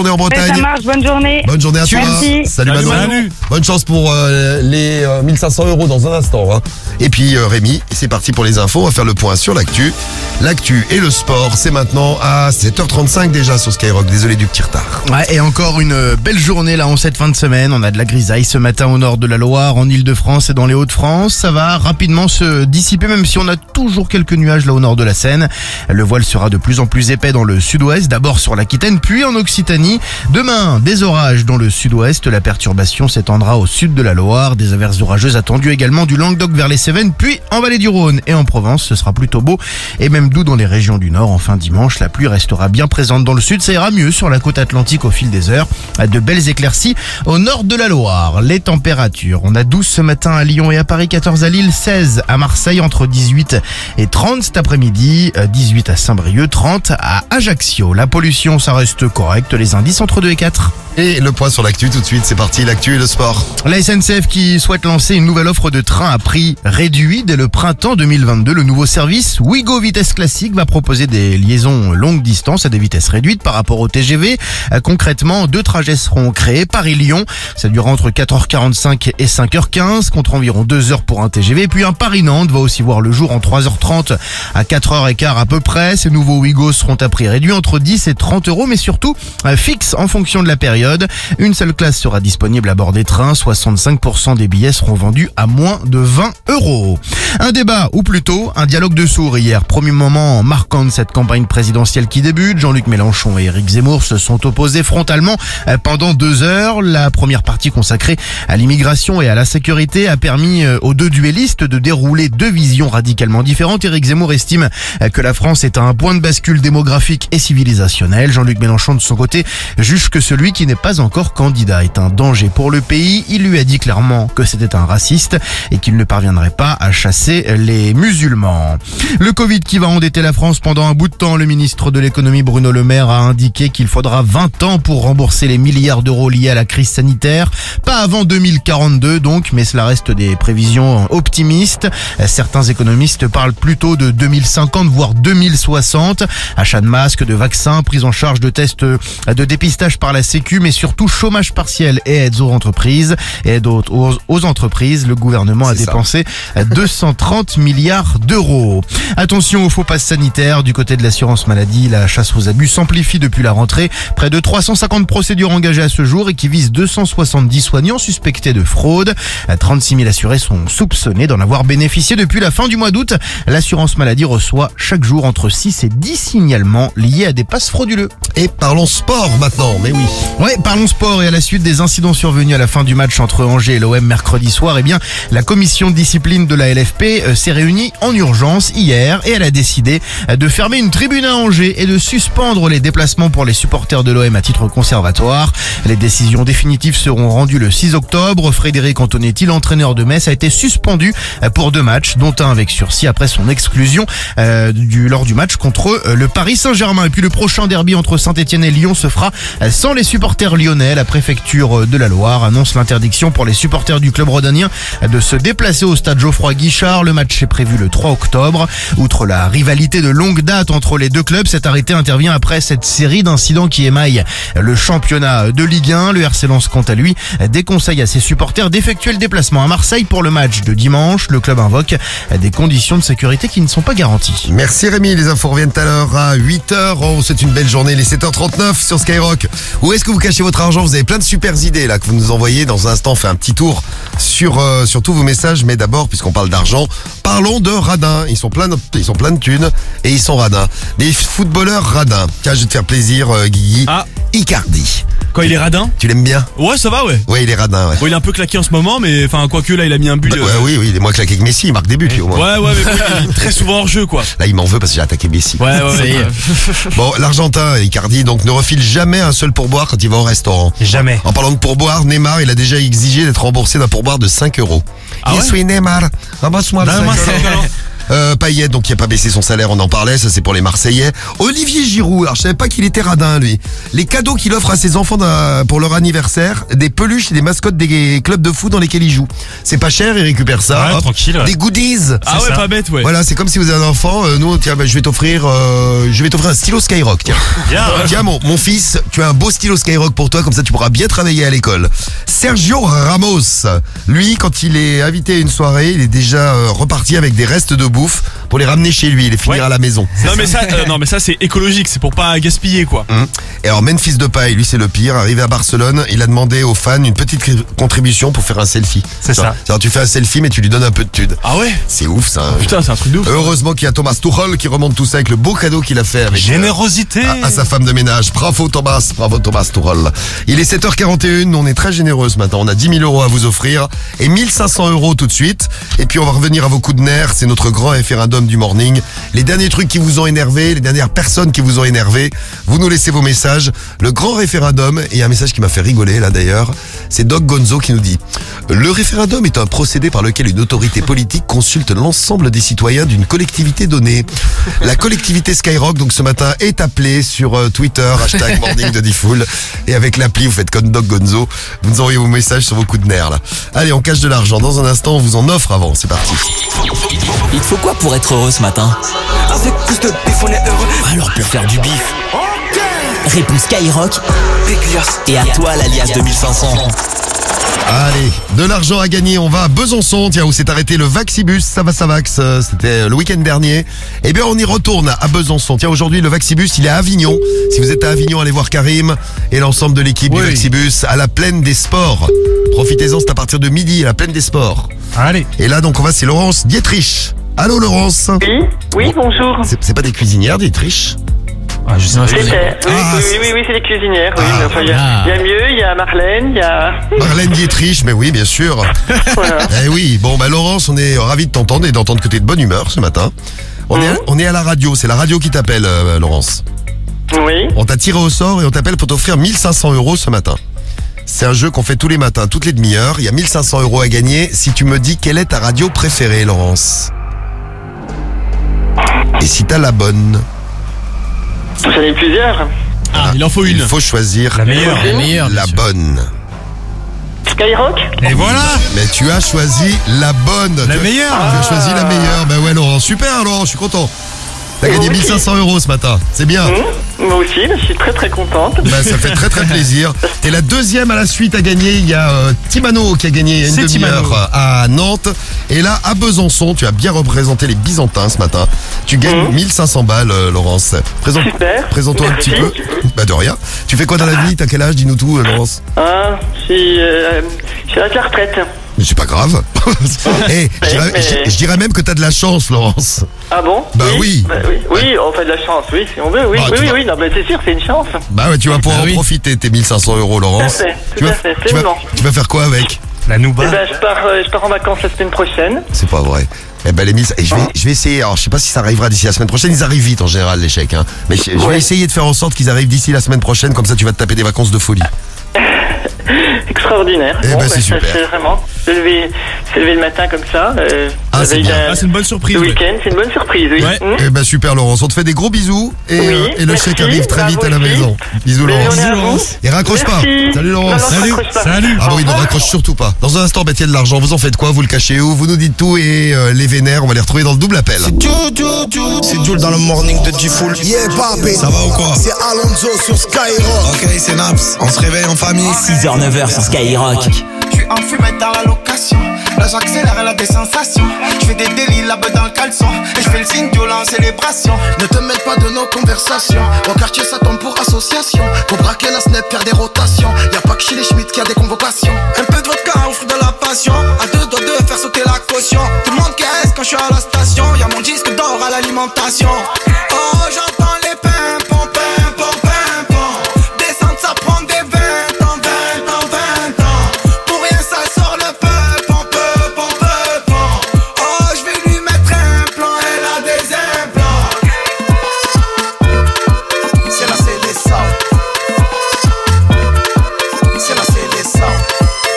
gagner. Ça marche, bonne journée. Bonne journée à toi. Merci. Salut, Salut, Manon. Manu. Bonne chance pour euh, les euh, mille cinq cents euros dans un instant. Hein. Et puis euh, Rémi, c'est parti pour les infos. On va faire le point sur l'actu. L'actu et le sport, c'est maintenant à sept heures trente-cinq déjà sur Skyrock. Désolé du petit retard. Ouais, et encore une belle journée là en cette fin de semaine. On a de la grisaille ce matin au nord de la Loire, en Ile-de-France et dans les Hauts-de-France. Ça va rapidement se dissiper même si on a toujours quelques nuages là au nord de la Seine. Le voile sera de plus en plus épais dans le sud-ouest, d'abord sur l'Aquitaine puis en Occitanie. Demain, des orages dans le sud-ouest. La perturbation s'étendra au sud de la Loire. Des averses orageuses attendues également du Languedoc vers les Cévennes puis en vallée du Rhône et en Provence. Ce sera plutôt beau et même doux dans les régions du nord. Enfin dimanche, la pluie restera bien présente dans le sud. Ça ira mieux sur la côte atlantique au fil des heures. De belles éclaircies au nord de la Loire. Les températures, on a douze ce matin à Lyon et à Paris, quatorze à Lille, seize à Marseille, entre dix-huit et trente cet après-midi, dix-huit à Saint-Brieuc, trente à Ajaccio. La pollution, ça reste correct, les indices entre deux et quatre. Et le point sur l'actu tout de suite, c'est parti, l'actu et le sport. La S N C F qui souhaite lancer une nouvelle offre de train à prix réduit dès le printemps deux mille vingt-deux. Le nouveau service Ouigo Vitesse Classique va proposer des liaisons longue distance à des vitesses réduites par rapport au T G V. Euh, concrètement, deux trajets seront créés. Paris-Lyon, ça durera entre quatre heures quarante-cinq et cinq heures quinze, contre environ deux heures pour un T G V. Puis un Paris-Nantes va aussi voir le jour en trois heures trente à quatre heures quinze à peu près. Ces nouveaux Ouigo seront à prix réduit entre dix et trente euros, mais surtout euh, fixe en fonction de la période. Une seule classe sera disponible à bord des trains. soixante-cinq pour cent des billets seront vendus à moins de vingt euros. Un débat, ou plutôt un dialogue de sourds hier. Premier moment marquant de cette campagne présidentielle qui débute. Jean-Luc Mélenchon et Éric Zemmour se sont opposés frontalement pendant deux heures. La première partie consacrée à l'immigration et à la sécurité a permis aux deux duellistes de dérouler deux visions radicalement différentes. Éric Zemmour estime que la France est à un point de bascule démographique et civilisationnel. Jean-Luc Mélenchon, de son côté, juge que celui qui n'est pas encore candidat est un danger pour le pays. Il lui a dit clairement que c'était un raciste et qu'il ne parviendrait pas à chasser les musulmans. Le Covid qui va endetter la France pendant un bout de temps. Le ministre de l'économie Bruno Le Maire a indiqué qu'il faudra vingt ans pour rembourser les milliards d'euros liés à la crise sanitaire. Pas avant deux mille quarante-deux donc, mais cela reste des prévisions optimistes. Certains économistes parlent plutôt de deux mille cinquante voire deux mille soixante. Achat de masques, de vaccins, prise en charge de tests de dépistage par la Sécu, mais surtout chômage partiel et aides aux entreprises. Et aides aux, aux, aux entreprises, le gouvernement a dépensé deux cent trente milliards d'euros. Attention aux faux passes sanitaires. Du côté de l'assurance maladie, la chasse aux abus s'amplifie depuis la rentrée. Près de trois cent cinquante procédures engagées à ce jour et qui visent deux cent soixante-dix soignants suspectés de fraude. trente-six mille assurés sont soupçonnés d'en avoir bénéficié depuis la fin du mois d'août. L'assurance maladie reçoit chaque jour entre six et dix signalements liés à des passes frauduleux. Et parlons sport maintenant, mais oui. Ouais, parlons sport. Et à la suite des incidents survenus à la fin du match entre Angers et l'O M mercredi soir, eh bien, la commission de discipline de la L F P euh, s'est réunie en urgence hier et elle a décidé euh, de fermer une tribune à Angers et de suspendre les déplacements pour les supporters de l'O M à titre conservatoire. Les décisions définitives seront rendues le six octobre. Frédéric Antonetti, l'entraîneur de Metz, a été suspendu euh, pour deux matchs, dont un avec sursis après son exclusion euh, du, lors du match contre euh, le Paris Saint-Germain. Et puis le prochain derby entre Saint-Etienne et Lyon se fera euh, sans les supporters lyonnais. La préfecture de la Loire annonce l'interdiction pour les supporters du club rhodanien de se déplacer au stade Geoffroy-Guichard. Le match est prévu le trois octobre. Outre la rivalité de longue date entre les deux clubs, cet arrêté intervient après cette série d'incidents qui émaillent le championnat de Ligue un. Le R C Lens, quant à lui, déconseille à ses supporters d'effectuer le déplacement à Marseille pour le match de dimanche. Le club invoque des conditions de sécurité qui ne sont pas garanties. Merci Rémi, les infos reviennent à l'heure à huit heures. Oh, c'est une belle journée, les sept heures trente-neuf sur Skyrock. Où est-ce que vous cachez votre argent? Vous avez plein de super idées là que vous nous envoyez. Dans un instant, on fait un petit tour sur, euh, sur tous vos messages. Mais d'abord, puisqu'on parle d'argent, parlons de radins. Ils sont plein de, ils sont plein de thunes et ils sont radins. Des footballeurs radins. Tiens, je vais te faire plaisir, euh, Guigui. Ah. Icardi. Quand il est radin? Tu l'aimes bien? Ouais, ça va, ouais. Ouais, il est radin, ouais. Bon, il est un peu claqué en ce moment, mais enfin, quoique là, il a mis un but. Bah, euh... ouais, oui, oui, il est moins claqué que Messi, il marque des buts, lui, au moins. Ouais, ouais, mais bon, il est très souvent hors jeu, quoi. Là, il m'en veut parce que j'ai attaqué Messi. Ouais, ouais, ouais. ouais. Bon, l'Argentin, Icardi, donc, ne refile jamais un seul pourboire quand il va au restaurant. Jamais. En parlant de pourboire, Neymar, il a déjà exigé d'être remboursé d'un pourboire de cinq euros. Ah Je ouais suis Neymar, rembourse-moi le Non, cinq moi, euros. c'est- Euh, Payet, donc qui a pas baissé son salaire, on en parlait, ça c'est pour les Marseillais. Olivier Giroud, alors je savais pas qu'il était radin lui. Les cadeaux qu'il offre à ses enfants d'un- pour leur anniversaire, des peluches et des mascottes des clubs de foot dans lesquels il joue. C'est pas cher, il récupère ça. Ouais, tranquille, ouais. Des goodies. Ah C'est ouais, ça. pas bête, ouais. Voilà, c'est comme si vous avez un enfant, euh, nous tiens, bah, je vais t'offrir euh, je vais t'offrir un stylo Skyrock, tiens. Bien. Tiens mon, mon fils, tu as un beau stylo Skyrock pour toi, comme ça tu pourras bien travailler à l'école. Sergio Ramos, lui quand il est invité à une soirée, il est déjà euh, reparti avec des restes de bouffe pour les ramener chez lui et les finir Ouais. à la maison. Non mais ça, euh, non mais ça c'est écologique, c'est pour pas gaspiller quoi. Hum. Et alors Memphis Depay, lui c'est le pire, arrivé à Barcelone, il a demandé aux fans une petite cri- contribution pour faire un selfie. C'est ça. C'est-à-dire tu fais un selfie mais tu lui donnes un peu de thunes. Ah ouais. C'est ouf ça. hein. Putain, c'est un truc de ouf. Heureusement qu'il y a Thomas Tuchel qui remonte tout ça avec le beau cadeau qu'il a fait avec euh, Générosité. à, à sa femme de ménage. Bravo Thomas, bravo Thomas Tuchel. Il est sept heures quarante et une, on est très généreux ce matin. On a dix mille euros à vous offrir et mille cinq cents euros tout de suite. Et puis on va revenir à vos coups de nerfs, c'est notre grand référendum du morning. Les derniers trucs qui vous ont énervé, les dernières personnes qui vous ont énervé, vous nous laissez vos messages. Le grand référendum, et il y a un message qui m'a fait rigoler là d'ailleurs, c'est Doc Gonzo qui nous dit « Le référendum est un procédé par lequel une autorité politique consulte l'ensemble des citoyens d'une collectivité donnée. La collectivité Skyrock, donc ce matin, est appelée sur euh, Twitter, hashtag morning de Diffoul. Et avec l'appli, vous faites comme Doc Gonzo, vous nous envoyez vos messages sur vos coups de nerfs là. Allez, on cache de l'argent. Dans un instant, on vous en offre avant. C'est parti. Il te faut quoi pour être heureux ce matin? Avec plus de bif, on est heureux. Alors pour faire du bif, réponds Skyrock et à toi l'alias deux mille cinq cents. Allez, de l'argent à gagner, on va à Besançon, tiens, où s'est arrêté le Vaxibus, ça va, ça vax, euh, c'était le week-end dernier. Eh bien, on y retourne à Besançon. Tiens, aujourd'hui, le Vaxibus, il est à Avignon. Si vous êtes à Avignon, allez voir Karim et l'ensemble de l'équipe du Oui. Vaxibus à la Plaine des Sports. Profitez-en, c'est à partir de midi, à la Plaine des Sports. Allez. Et là, donc, on va, c'est Laurence Dietrich. Allô, Laurence? Oui, oui, bonjour. C'est c'est pas des cuisinières, Dietrich? Ah, je sais pas. C'était- Oui, Ah, oui, c'est- oui, oui, c'est les cuisinières. Oui, Ah, mais enfin, il y, a- il y a mieux, il y a Marlène, il y a. Marlène Dietrich, mais oui, bien sûr. Voilà. Eh oui, bon, bah Laurence, on est ravis de t'entendre et d'entendre que t'es de bonne humeur ce matin. On, est, à, on est à la radio, c'est la radio qui t'appelle, euh, Laurence. Oui. On t'a tiré au sort et on t'appelle pour t'offrir mille cinq cents euros ce matin. C'est un jeu qu'on fait tous les matins, toutes les demi-heures. Il y a mille cinq cents euros à gagner si tu me dis quelle est ta radio préférée, Laurence. Et si t'as la bonne. J'en ai plusieurs. Ah, il en faut une. Il faut choisir La meilleure. La meilleure. bien la sûr. bonne. Skyrock. Et voilà. Mais tu as choisi la bonne. La Tu as- meilleure. Tu as choisi la meilleure. Ben ouais, Laurent. Super, Laurent, je suis content. T'as Et gagné vous mille cinq cents euros ce matin. C'est bien. Mmh. Moi aussi, je suis très très contente. Ben, ça fait très très plaisir. T'es la deuxième à la suite à gagner. Il y a euh, Timano qui a gagné une C'est demi-heure Timano. à Nantes. Et là, à Besançon, tu as bien représenté les Byzantins ce matin. Tu gagnes Mmh. mille cinq cents balles, euh, Laurence. Présente, Super. Présente-toi un petit Merci. peu. Bah de rien. Tu fais quoi dans la vie? T'as quel âge? Dis-nous tout, euh, Laurence. Ah, je suis, euh, je suis à la retraite. Mais c'est pas grave. Eh, je, dirais, mais- je- je dirais même que t'as de la chance, Laurence. Ah bon? Bah oui. Bah oui, oui, on fait de la chance, oui, si on veut, oui, Ah, oui, tu oui, vas- oui, non, mais c'est sûr, c'est une chance. Bah ouais, tu vas pouvoir Ah en oui. profiter tes mille cinq cents euros, Laurence. Tout à fait, tu, tout vas, à fait, tu, vas, absolument. tu vas faire quoi avec? La Nouba. Eh ben, je pars, euh, je pars en vacances la semaine prochaine. C'est pas vrai. Eh ben les mille, et je vais, je vais essayer. Alors je sais pas si ça arrivera d'ici la semaine prochaine. Ils arrivent vite en général les chèques. Hein. Mais je, je vais Ouais. essayer de faire en sorte qu'ils arrivent d'ici la semaine prochaine. Comme ça, tu vas te taper des vacances de folie. Extraordinaire. Eh ben, bah, c'est ça, super. C'est vraiment. Se lever, se lever le matin comme ça. Euh, Ah, c'est avec bien. un- Ah, c'est une bonne surprise. Le ouais. week-end, c'est une bonne surprise, oui. Ouais. Mmh. Eh ben super, Laurence. On te fait des gros bisous et, Oui, euh, et le merci. chèque arrive très Bah, vite vous à la aussi. maison. Bisous, Belle Laurence. journée à vous. Laurence. Et raccroche pas. Merci. Salut, Non, Laurence. non, je Salut. raccroche pas. Salut. Ah bah oui, Au ne revoir. raccroche surtout pas. Dans un instant, Bétienne de l'argent, vous en faites quoi? Vous le cachez où? Vous nous dites tout et euh, les vénères, on va les retrouver dans le double appel. C'est Jules dans le morning de Diffoul. Yeah, papé. Ça va ou quoi? C'est Alonso sur Skyrock. Ok, c'est Naps. On se réveille en famille. six heures neuf heures sur Skyrock. Je suis en fumette dans la location. Là j'accélère, elle a des sensations. Je fais des délits, la beuh dans le caleçon. Et je fais le signe violent en célébration. Ne te mêle pas de nos conversations. Au quartier ça tombe pour association. Pour braquer la snap, faire des rotations. Y'a pas que chez les Schmitt qui a des convocations. Un peu de vodka au fruit de la passion. À deux doigts de faire sauter la caution. Tout le monde caisse quand je suis à la station. Y'a mon disque d'or à l'alimentation. Oh j'entends les pimpons, pimpons, pimpons. Descendre ça prend des vingt ans, vingt ans, vingt ans. Pour rien ça sort le peupon, peupon, peupon. Oh je vais lui mettre un plan, elle a des implants. C'est là c'est les sorts. C'est là c'est les sorts.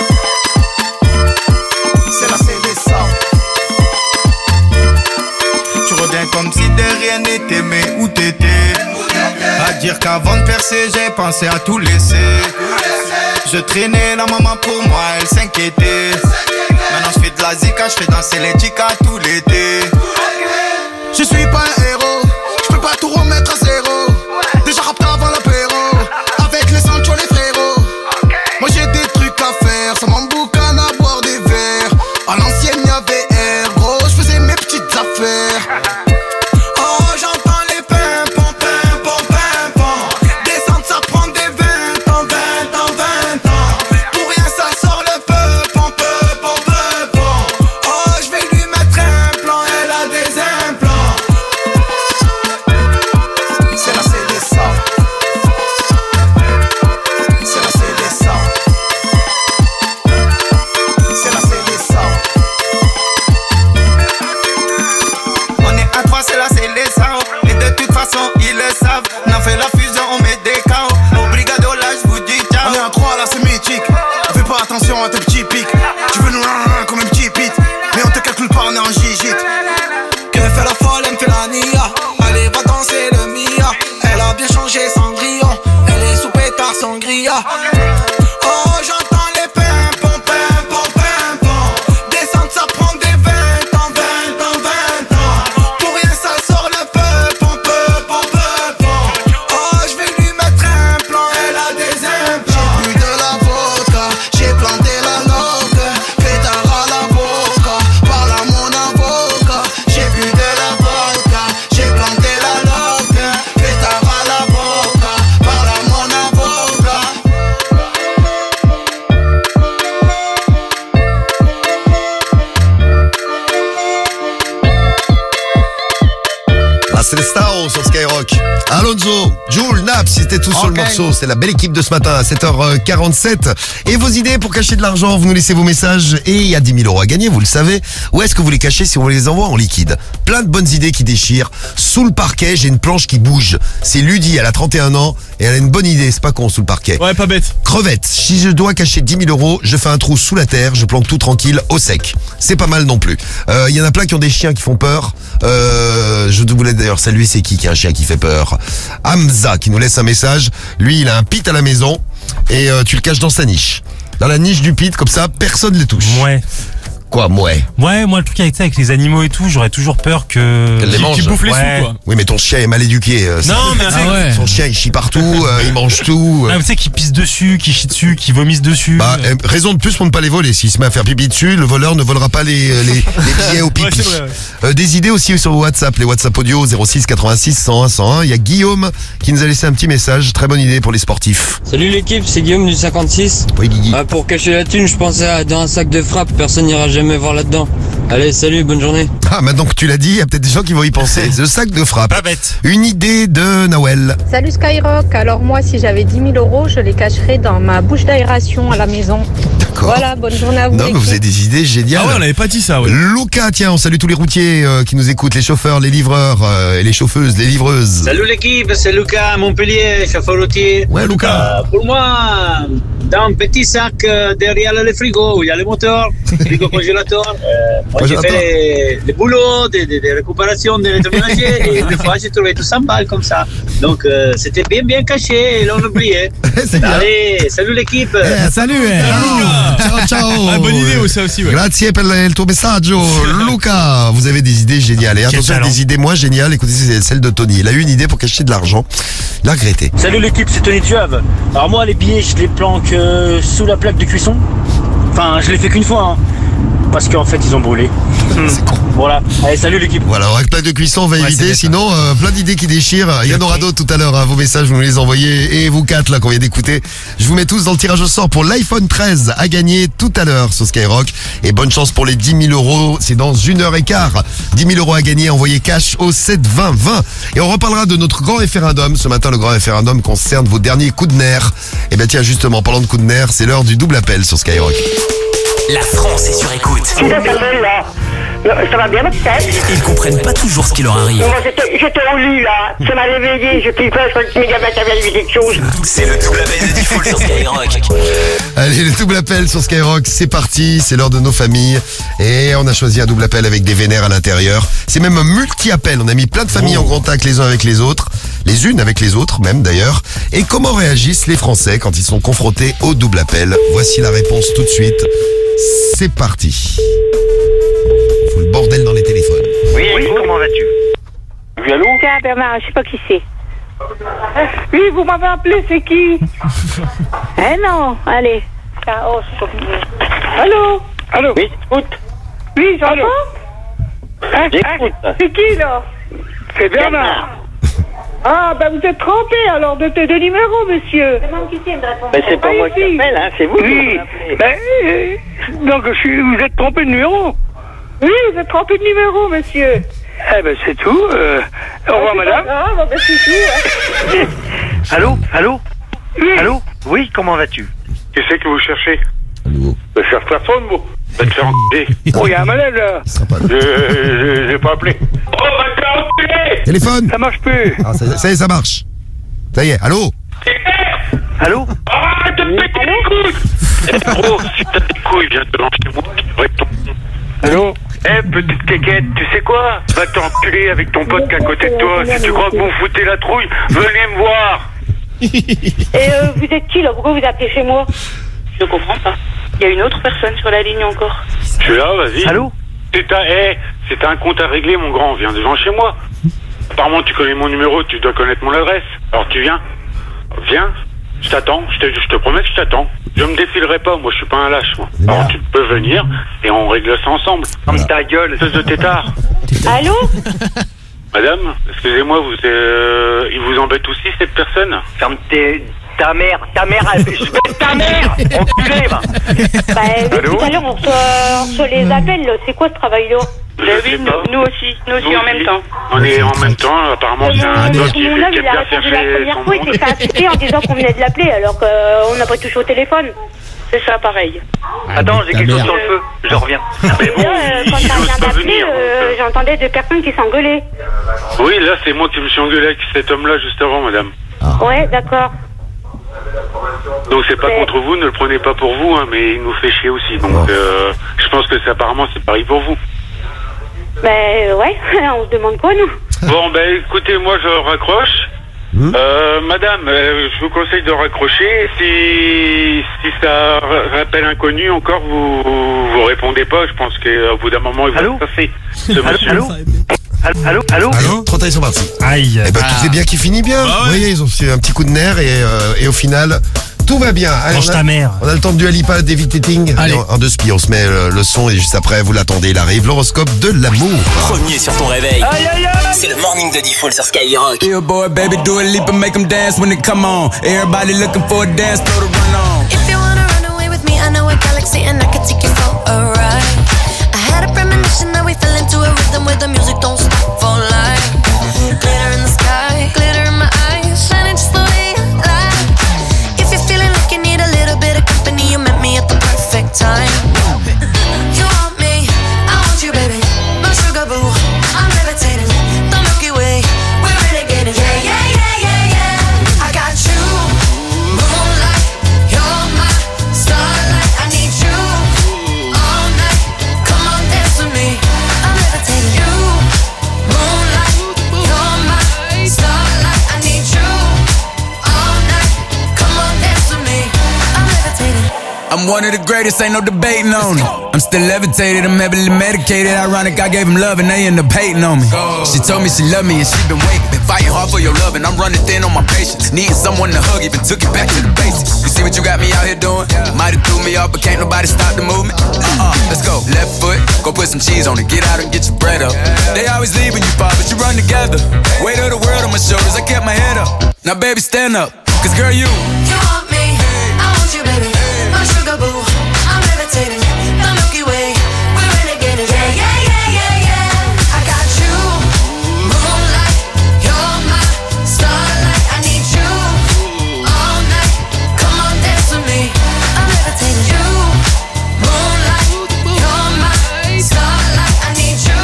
C'est là c'est les sorts. avant de percer, j'ai pensé à tout laisser. Je traînais la maman pour moi, elle s'inquiétait. Maintenant je fais de la zika, je fais danser les chicas tout l'été. Je suis pas un héros, je peux pas tout remettre à zéro. Déjà rapta avant l'apéro, avec les Sancho les frérots. Moi j'ai des trucs à faire, ça m'emboucane à boire des verres. À l'ancienne y'avait air, gros, je faisais mes petites affaires. Oh j'entends les pimpons, pimpons, pimpons. Descendre ça prend des vingt ans, vingt ans, vingt ans. Pour rien ça sort le peupon, peupon, peupon. Oh je vais lui mettre un plan, elle a des implants. C'est la C D ça. C'est la C D ça. C'est la C D ça. On est à trois, c'est la C D ça. Et de toute façon, ils le savent. On a fait la fusion, on met des K O. Au brigado, là, je vous dis ciao. On est à trois, là, c'est mythique. Fais pas attention à tes petits pics. Tu veux nous rrrr comme un petit pit. Mais on te calcule pas, on est en gigite. Que fait la folle, elle me fait la nia. Allez, va danser le Mia. Elle a bien changé Cendrillon. Elle est sous pétard Sangria. Oh, j'entends les pimpons, pimpons, pimpons. Descendre, ça prend des vingt ans, vingt ans, vingt ans. Pour rien, ça sort le peupon, peupon, peupon. Oh, je vais lui mettre un plan, elle a des implants. J'ai bu de la vodka, j'ai planté la loque. Pétard à la boca, parle à mon avocat. J'ai bu de la vodka, j'ai planté la loque. Pétard à la boca, parle à mon avocat. La Celestao sur Skyrock. Alonso, Jules, Naps, c'était tout sur le morceau. C'est la belle équipe de ce matin à sept heures quarante-sept. Et vos idées pour cacher de l'argent, vous nous laissez vos messages. Et il y a dix mille euros à gagner, vous le savez. Où est-ce que vous les cachez si on les envoie en liquide? Plein de bonnes idées qui déchirent. Sous le parquet, j'ai une planche qui bouge. C'est Ludie, elle a trente et un ans. Et elle a une bonne idée, c'est pas con sous le parquet. Ouais, pas bête. Crevette, si je dois cacher dix mille euros, je fais un trou sous la terre, je planque tout tranquille au sec. C'est pas mal non plus. Il euh, y en a plein qui ont des chiens qui font peur. Euh, je voulais d'ailleurs saluer, c'est qui qui a un chien qui fait peur? Hamza qui nous laisse un message. Lui, il a un pit à la maison et euh, tu le caches dans sa niche. Dans la niche du pit, comme ça, personne ne les touche. Ouais. Quoi, ouais? Ouais, moi le truc avec ça, avec les animaux et tout, j'aurais toujours peur que... Qu'elle les mange. Qui bouffe les Ouais. sous, quoi. Oui, mais ton chien est mal éduqué. euh, Non, mais c'est- tu sais, Ah ouais. Son chien, il chie partout, euh, il mange tout. euh. ah, mais tu sais, qui pisse dessus, qui chie dessus, qui vomisse dessus. Bah, euh, raison de plus pour ne pas les voler. S'il se met à faire pipi dessus, le voleur ne volera pas les, euh, les, les billets au pipi. Ouais, c'est vrai, ouais. Euh, des idées aussi sur WhatsApp, les WhatsApp audio zéro six quatre-vingt-six cent un cent un. Il y a Guillaume qui nous a laissé un petit message. Très bonne idée pour les sportifs. Salut l'équipe, c'est Guillaume du cinquante-six. Oui, Guigui. Ah, pour cacher la thune, je pensais à dans un sac de frappe, personne n'ira jamais voir là-dedans. Allez, salut, bonne journée. Ah, maintenant que tu l'as dit, il y a peut-être des gens qui vont y penser. Le sac de frappe. Pas bête. Une idée de Nawel. Salut Skyrock, alors moi si j'avais dix mille euros, je les cacherais dans ma bouche d'aération à la maison. D'accord. Voilà, bonne journée à vous. Non, mais vous l'équipe. avez des idées géniales. Ah ouais, on avait pas dit ça, ouais. Luca, tiens, on salue tous les routiers euh, qui nous écoutent, les chauffeurs, les livreurs, euh, et les chauffeuses, les livreuses. Salut l'équipe, c'est Lucas, Montpellier, chauffeur routier. Ouais, Lucas. Euh, pour moi, dans un petit sac euh, derrière le frigo, il y a le moteur, le frigo congélateur. Euh, moi, j'ai Congélateur. fait les, les boulots de, de, de récupération d'électroménager et une fois, j'ai trouvé tout cent balles comme ça. Donc, euh, c'était bien, bien caché et l'on oubliait. Allez, salut l'équipe. Eh, salut. Ciao, ciao. Ah, bonne idée, ça aussi, ouais. Grazie per il tuo messaggio, Luca. Vous avez des idées géniales. Et Quel attention, talent. des idées moins géniales. Écoutez, c'est celle de Tony. Il a eu une idée pour cacher de l'argent. Il a regretté. Salut l'équipe, c'est Tony Tuave. Alors moi les billets je les planque euh, sous la plaque de cuisson. Enfin je l'ai fait qu'une fois hein, parce qu'en fait ils ont brûlé. C'est con. Voilà, allez salut l'équipe. Voilà, avec plaque de cuisson, on va Ouais, éviter. c'est Sinon, euh, plein d'idées qui déchirent. Il y en aura d'autres tout à l'heure. Hein. Vos messages, vous nous les envoyez. Et vous quatre, là, qu'on vient d'écouter. Je vous mets tous dans le tirage au sort pour l'iPhone treize à gagner tout à l'heure sur Skyrock. Et bonne chance pour les dix mille euros. C'est dans une heure et quart. dix mille euros à gagner. Envoyez cash au sept vingt vingt. Et on reparlera de notre grand référendum. Ce matin, le grand référendum concerne vos derniers coups de nerfs. Et ben tiens, justement, parlant de coups de nerfs, c'est l'heure du double appel sur Skyrock. La France est sur écoute. Tu sais, Samuel, là, ça va bien votre tête? Ils comprennent pas toujours ce qui leur arrive. Moi, j'étais j'étais au lit, là. Ça m'a réveillé. J'ai pris peur, je crois que Mégabet avait vu quelque chose. C'est le double appel de Diffoul sur Skyrock. Allez, le double appel sur Skyrock, c'est parti, c'est l'heure de nos familles. Et on a choisi un double appel avec des vénères à l'intérieur. C'est même un multi-appel, on a mis plein de familles en contact les uns avec les autres. les unes avec les autres même d'ailleurs. Et comment réagissent les Français quand ils sont confrontés au double appel? Voici la réponse tout de suite. C'est parti. Il faut le bordel dans les téléphones. Oui, oui, comment vas-tu? Oui, allô? Tiens, Bernard, je sais pas qui c'est. Oui, vous m'avez appelé, c'est qui? Eh non, allez. Tiens, oh, Allô? Allô? Oui, écoute. Oui, j'entends. Hein, J'écoute. hein, c'est qui, là? C'est Bernard. Ah, ben vous êtes trompé, alors, de tes deux numéros, monsieur. Ben, c'est pas moi qui appelle, hein, c'est vous qui Oui. m'appelez. Ben, euh, donc, je suis, vous êtes trompé de numéro. Oui, vous êtes trompé de numéro, monsieur. Eh ben, c'est tout. Euh, au revoir, madame. Ah, bon, ben, c'est tout. Hein. Allô? Allô? Oui. Allô? Oui, comment vas-tu? Qu'est-ce que vous cherchez? Allô? Je cherche personne, moi. Va te faire enculer. Oh, il y a un malade, là. Je, je, j'ai pas appelé. Oh, va te faire enculer! Téléphone. Ça marche plus. Ah, ça, ça y est, ça marche. Ça y est, allô? Allô? Arrête de me péter les couilles! Eh, gros, si t'as des couilles, viens te lancer moi avec ton... Allô? Eh, petite quéquette, tu sais quoi? Va t'enculer avec ton pote qui est à côté de toi. Si tu crois que vous foutez la trouille, venez me voir! Et euh, vous êtes qui, là? Pourquoi vous appelez chez moi? Je comprends pas. Il y a une autre personne sur la ligne encore. Je suis là, vas-y. Allô? C'est un, eh, c'est un compte à régler, mon grand. Viens devant chez moi. Apparemment, tu connais mon numéro, tu dois connaître mon adresse. Alors, tu viens? Viens. Je t'attends. Je te, je te promets que je t'attends. Je me défilerai pas. Moi, je suis pas un lâche, moi. Alors, tu peux venir et on règle ça ensemble. Ferme ta gueule, espèce de tétard. Allô? Madame, excusez-moi, vous, euh, il vous embête aussi, cette personne? Ferme tes... Ta mère, ta mère, elle fait ta mère, enculé, va. Bah oui, Allô? tout à l'heure, on reçoit, on reçoit les appels, là. C'est quoi ce travail-là? Bah oui, nous, nous aussi, nous aussi Nous en aussi. même temps. On est en même temps, apparemment, c'est un gars qui, Mon homme, qui il a a bien répondu la cherché première son fois, il s'est fait insulter en disant qu'on venait de l'appeler, alors qu'on n'a pas touché au téléphone. C'est ça, pareil. Attends, j'ai quelque chose sur le feu, je reviens. Mais bon, Là, euh, quand il t'as n'ose rien pas d'appeler, venir. euh, j'entendais deux personnes qui s'engueulaient. Oui, là, c'est moi qui me suis engueulé avec cet homme-là juste avant, madame. Ouais, d'accord. Donc c'est pas Mais- contre vous, ne le prenez pas pour vous, hein, mais il nous fait chier aussi. Donc euh, je pense que c'est apparemment c'est pareil pour vous. Ben euh, ouais, on se demande quoi, nous? Bon, ben écoutez, moi je raccroche. Euh, madame, euh, je vous conseille de raccrocher. Si, si ça r- rappelle inconnu encore, vous, vous répondez pas. Je pense qu'au bout d'un moment, il va se passer. Ce monsieur. Allô? Allô? Allô? Allô? Trop tard, ils sont partis. Aïe. Eh ben, Ah. tout c'est bien qui finit bien. Vous voyez, ils ont fait un petit coup de nerf et, euh, et au final, tout va bien. Allez, Mange on a, ta mère. On a le temps de Dua Lipa, David Tetting. Allez. En, en deux spies, on se met euh, le son et juste après, vous l'attendez, il arrive. L'horoscope de l'amour. Premier sur ton réveil. Aïe, aïe, aïe. C'est le morning de Default sur Skyrock. Yeah, boy, baby, do a leap and make them dance when they come on. Everybody looking for a dance, throw the run on. If you wanna run away with me, I know a galaxy and I can take you for a ride. I had a premonition that we fell into a rhythm where the music don't stop for life. Glitter in the sky, glitter in my eyes, shining just the way I like. If you're feeling like you need a little bit of company, you met me at the perfect time. You want me, I want you, baby. My sugar boo, I'm levitating. The Milky Way, we're renegading. Yeah, yeah, yeah, yeah, yeah. I got you, moonlight. You're my starlight. I need you all night. Come on, dance with me. I'm levitating. You, moonlight. You're my starlight. I need you all night. Come on, dance with me. I'm levitating. I'm one of the greatest, ain't no debating on it. I'm still levitated, I'm heavily medicated. Ironic, I gave him love and they end up hating on me. She told me she loved me and she been waiting. Been fighting hard for your love and I'm running thin on my patience. Needing someone to hug, even took it back to the basics. You see what you got me out here doing? Might have threw me off, but can't nobody stop the movement. Uh-uh, let's go. Left foot, go put some cheese on it. Get out and get your bread up. They always leave when you fall, but you run together. Weight of the world on my shoulders, I kept my head up. Now baby, stand up, cause girl, you You want me, I want you, baby. My sugar boo, I'm levitating. The Milky Way, we're renegading. Yeah, yeah, yeah, yeah, yeah. I got you, moonlight. You're my starlight. I need you all night. Come on, dance with me. I'm levitating. You, moonlight. You're my starlight. I need you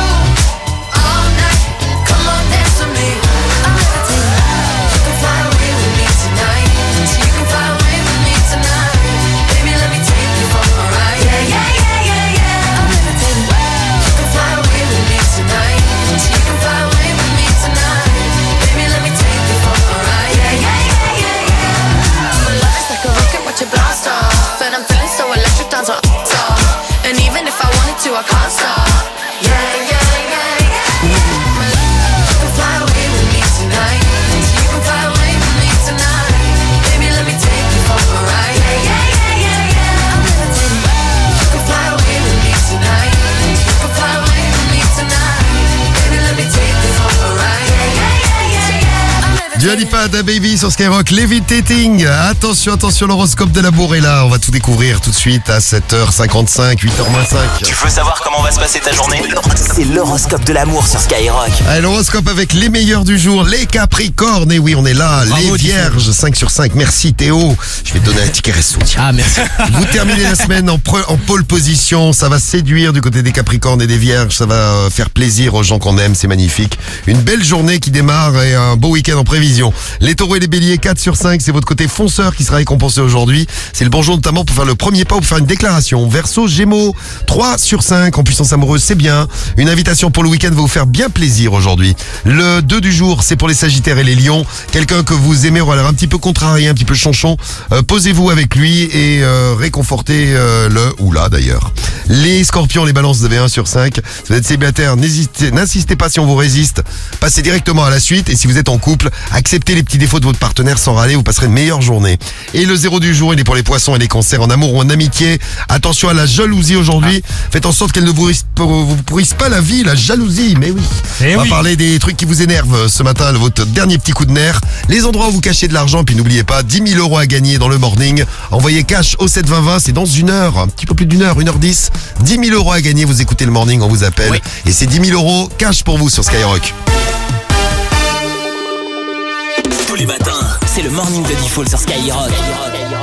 all night. Come on, dance with me. I'm levitating. You can fly away with me tonight. I can't stop. Yeah, yeah, yeah, yeah. You can fly away with me tonight. You can fly away with me tonight. Baby, let me take you for a ride. Yeah, yeah, yeah, yeah, yeah. I'm levitating. You can fly away with me tonight. You can fly away with me tonight. Baby, let me take you for a ride. Yeah, yeah, yeah, yeah, yeah. I'm levitating. Dua Lipa, Da Baby sur Skyrock, Levitating. Attention, attention, l'horoscope de l'amour est là. On va tout découvrir tout de suite à sept heures cinquante-cinq, huit heures moins cinq. Tu veux savoir comment va se passer ta journée? C'est l'horoscope de l'amour sur Skyrock. Allez, l'horoscope avec les meilleurs du jour, les Capricornes. Et oui, on est là, Bravo, les Vierges, cinq sur cinq. Merci Théo. Je vais te donner un ticket resto. Tiens. Ah, merci. Vous terminez la semaine en, pre- en pole position. Ça va séduire du côté des Capricornes et des Vierges. Ça va euh, faire plaisir aux gens qu'on aime. C'est magnifique. Une belle journée qui démarre et un beau week-end en prévision. Les Taureaux et les Béliers, quatre sur cinq. C'est votre côté fonceur qui sera récompensé aujourd'hui. C'est le bon jour notamment pour faire le premier pas ou pour faire une déclaration. Verseau, Gémeaux, trois sur cinq. En puissance amoureuse, c'est bien. Une invitation pour le week-end va vous faire bien plaisir aujourd'hui. Le deux du jour, c'est pour les Sagittaires et les Lions. Quelqu'un que vous aimez aura l'air un petit peu contrarié, un petit peu chonchon. Euh, posez-vous avec lui et euh, réconfortez euh, le ou là d'ailleurs. Les Scorpions, les Balances, vous avez un sur cinq. Si vous êtes célibataire, n'hésitez- n'insistez pas si on vous résiste. Passez directement à la suite. Et si vous êtes en couple, acceptez les petits défauts de votre partenaire sans râler. Vous passerez une meilleure journée. Et le zéro du jour, il est pour les Poissons et les Cancers en amour ou en amitié. Attention à la jalousie aujourd'hui. Faites en sorte qu'elle ne vous, ris- vous pourrisse pas la vie, la jalousie. Mais oui. Eh on va oui. parler des trucs qui vous énervent ce matin, votre dernier petit coup de nerf. Les endroits où vous cachez de l'argent. Puis n'oubliez pas, dix mille euros à gagner dans le morning. Envoyez cash au sept vingt vingt. C'est dans une heure, un petit peu plus d'une heure, une heure dix. dix mille euros à gagner. Vous écoutez le morning, on vous appelle. Oui. Et c'est dix mille euros cash pour vous sur Skyrock. Tous les matins, c'est le morning de Default sur Skyrock.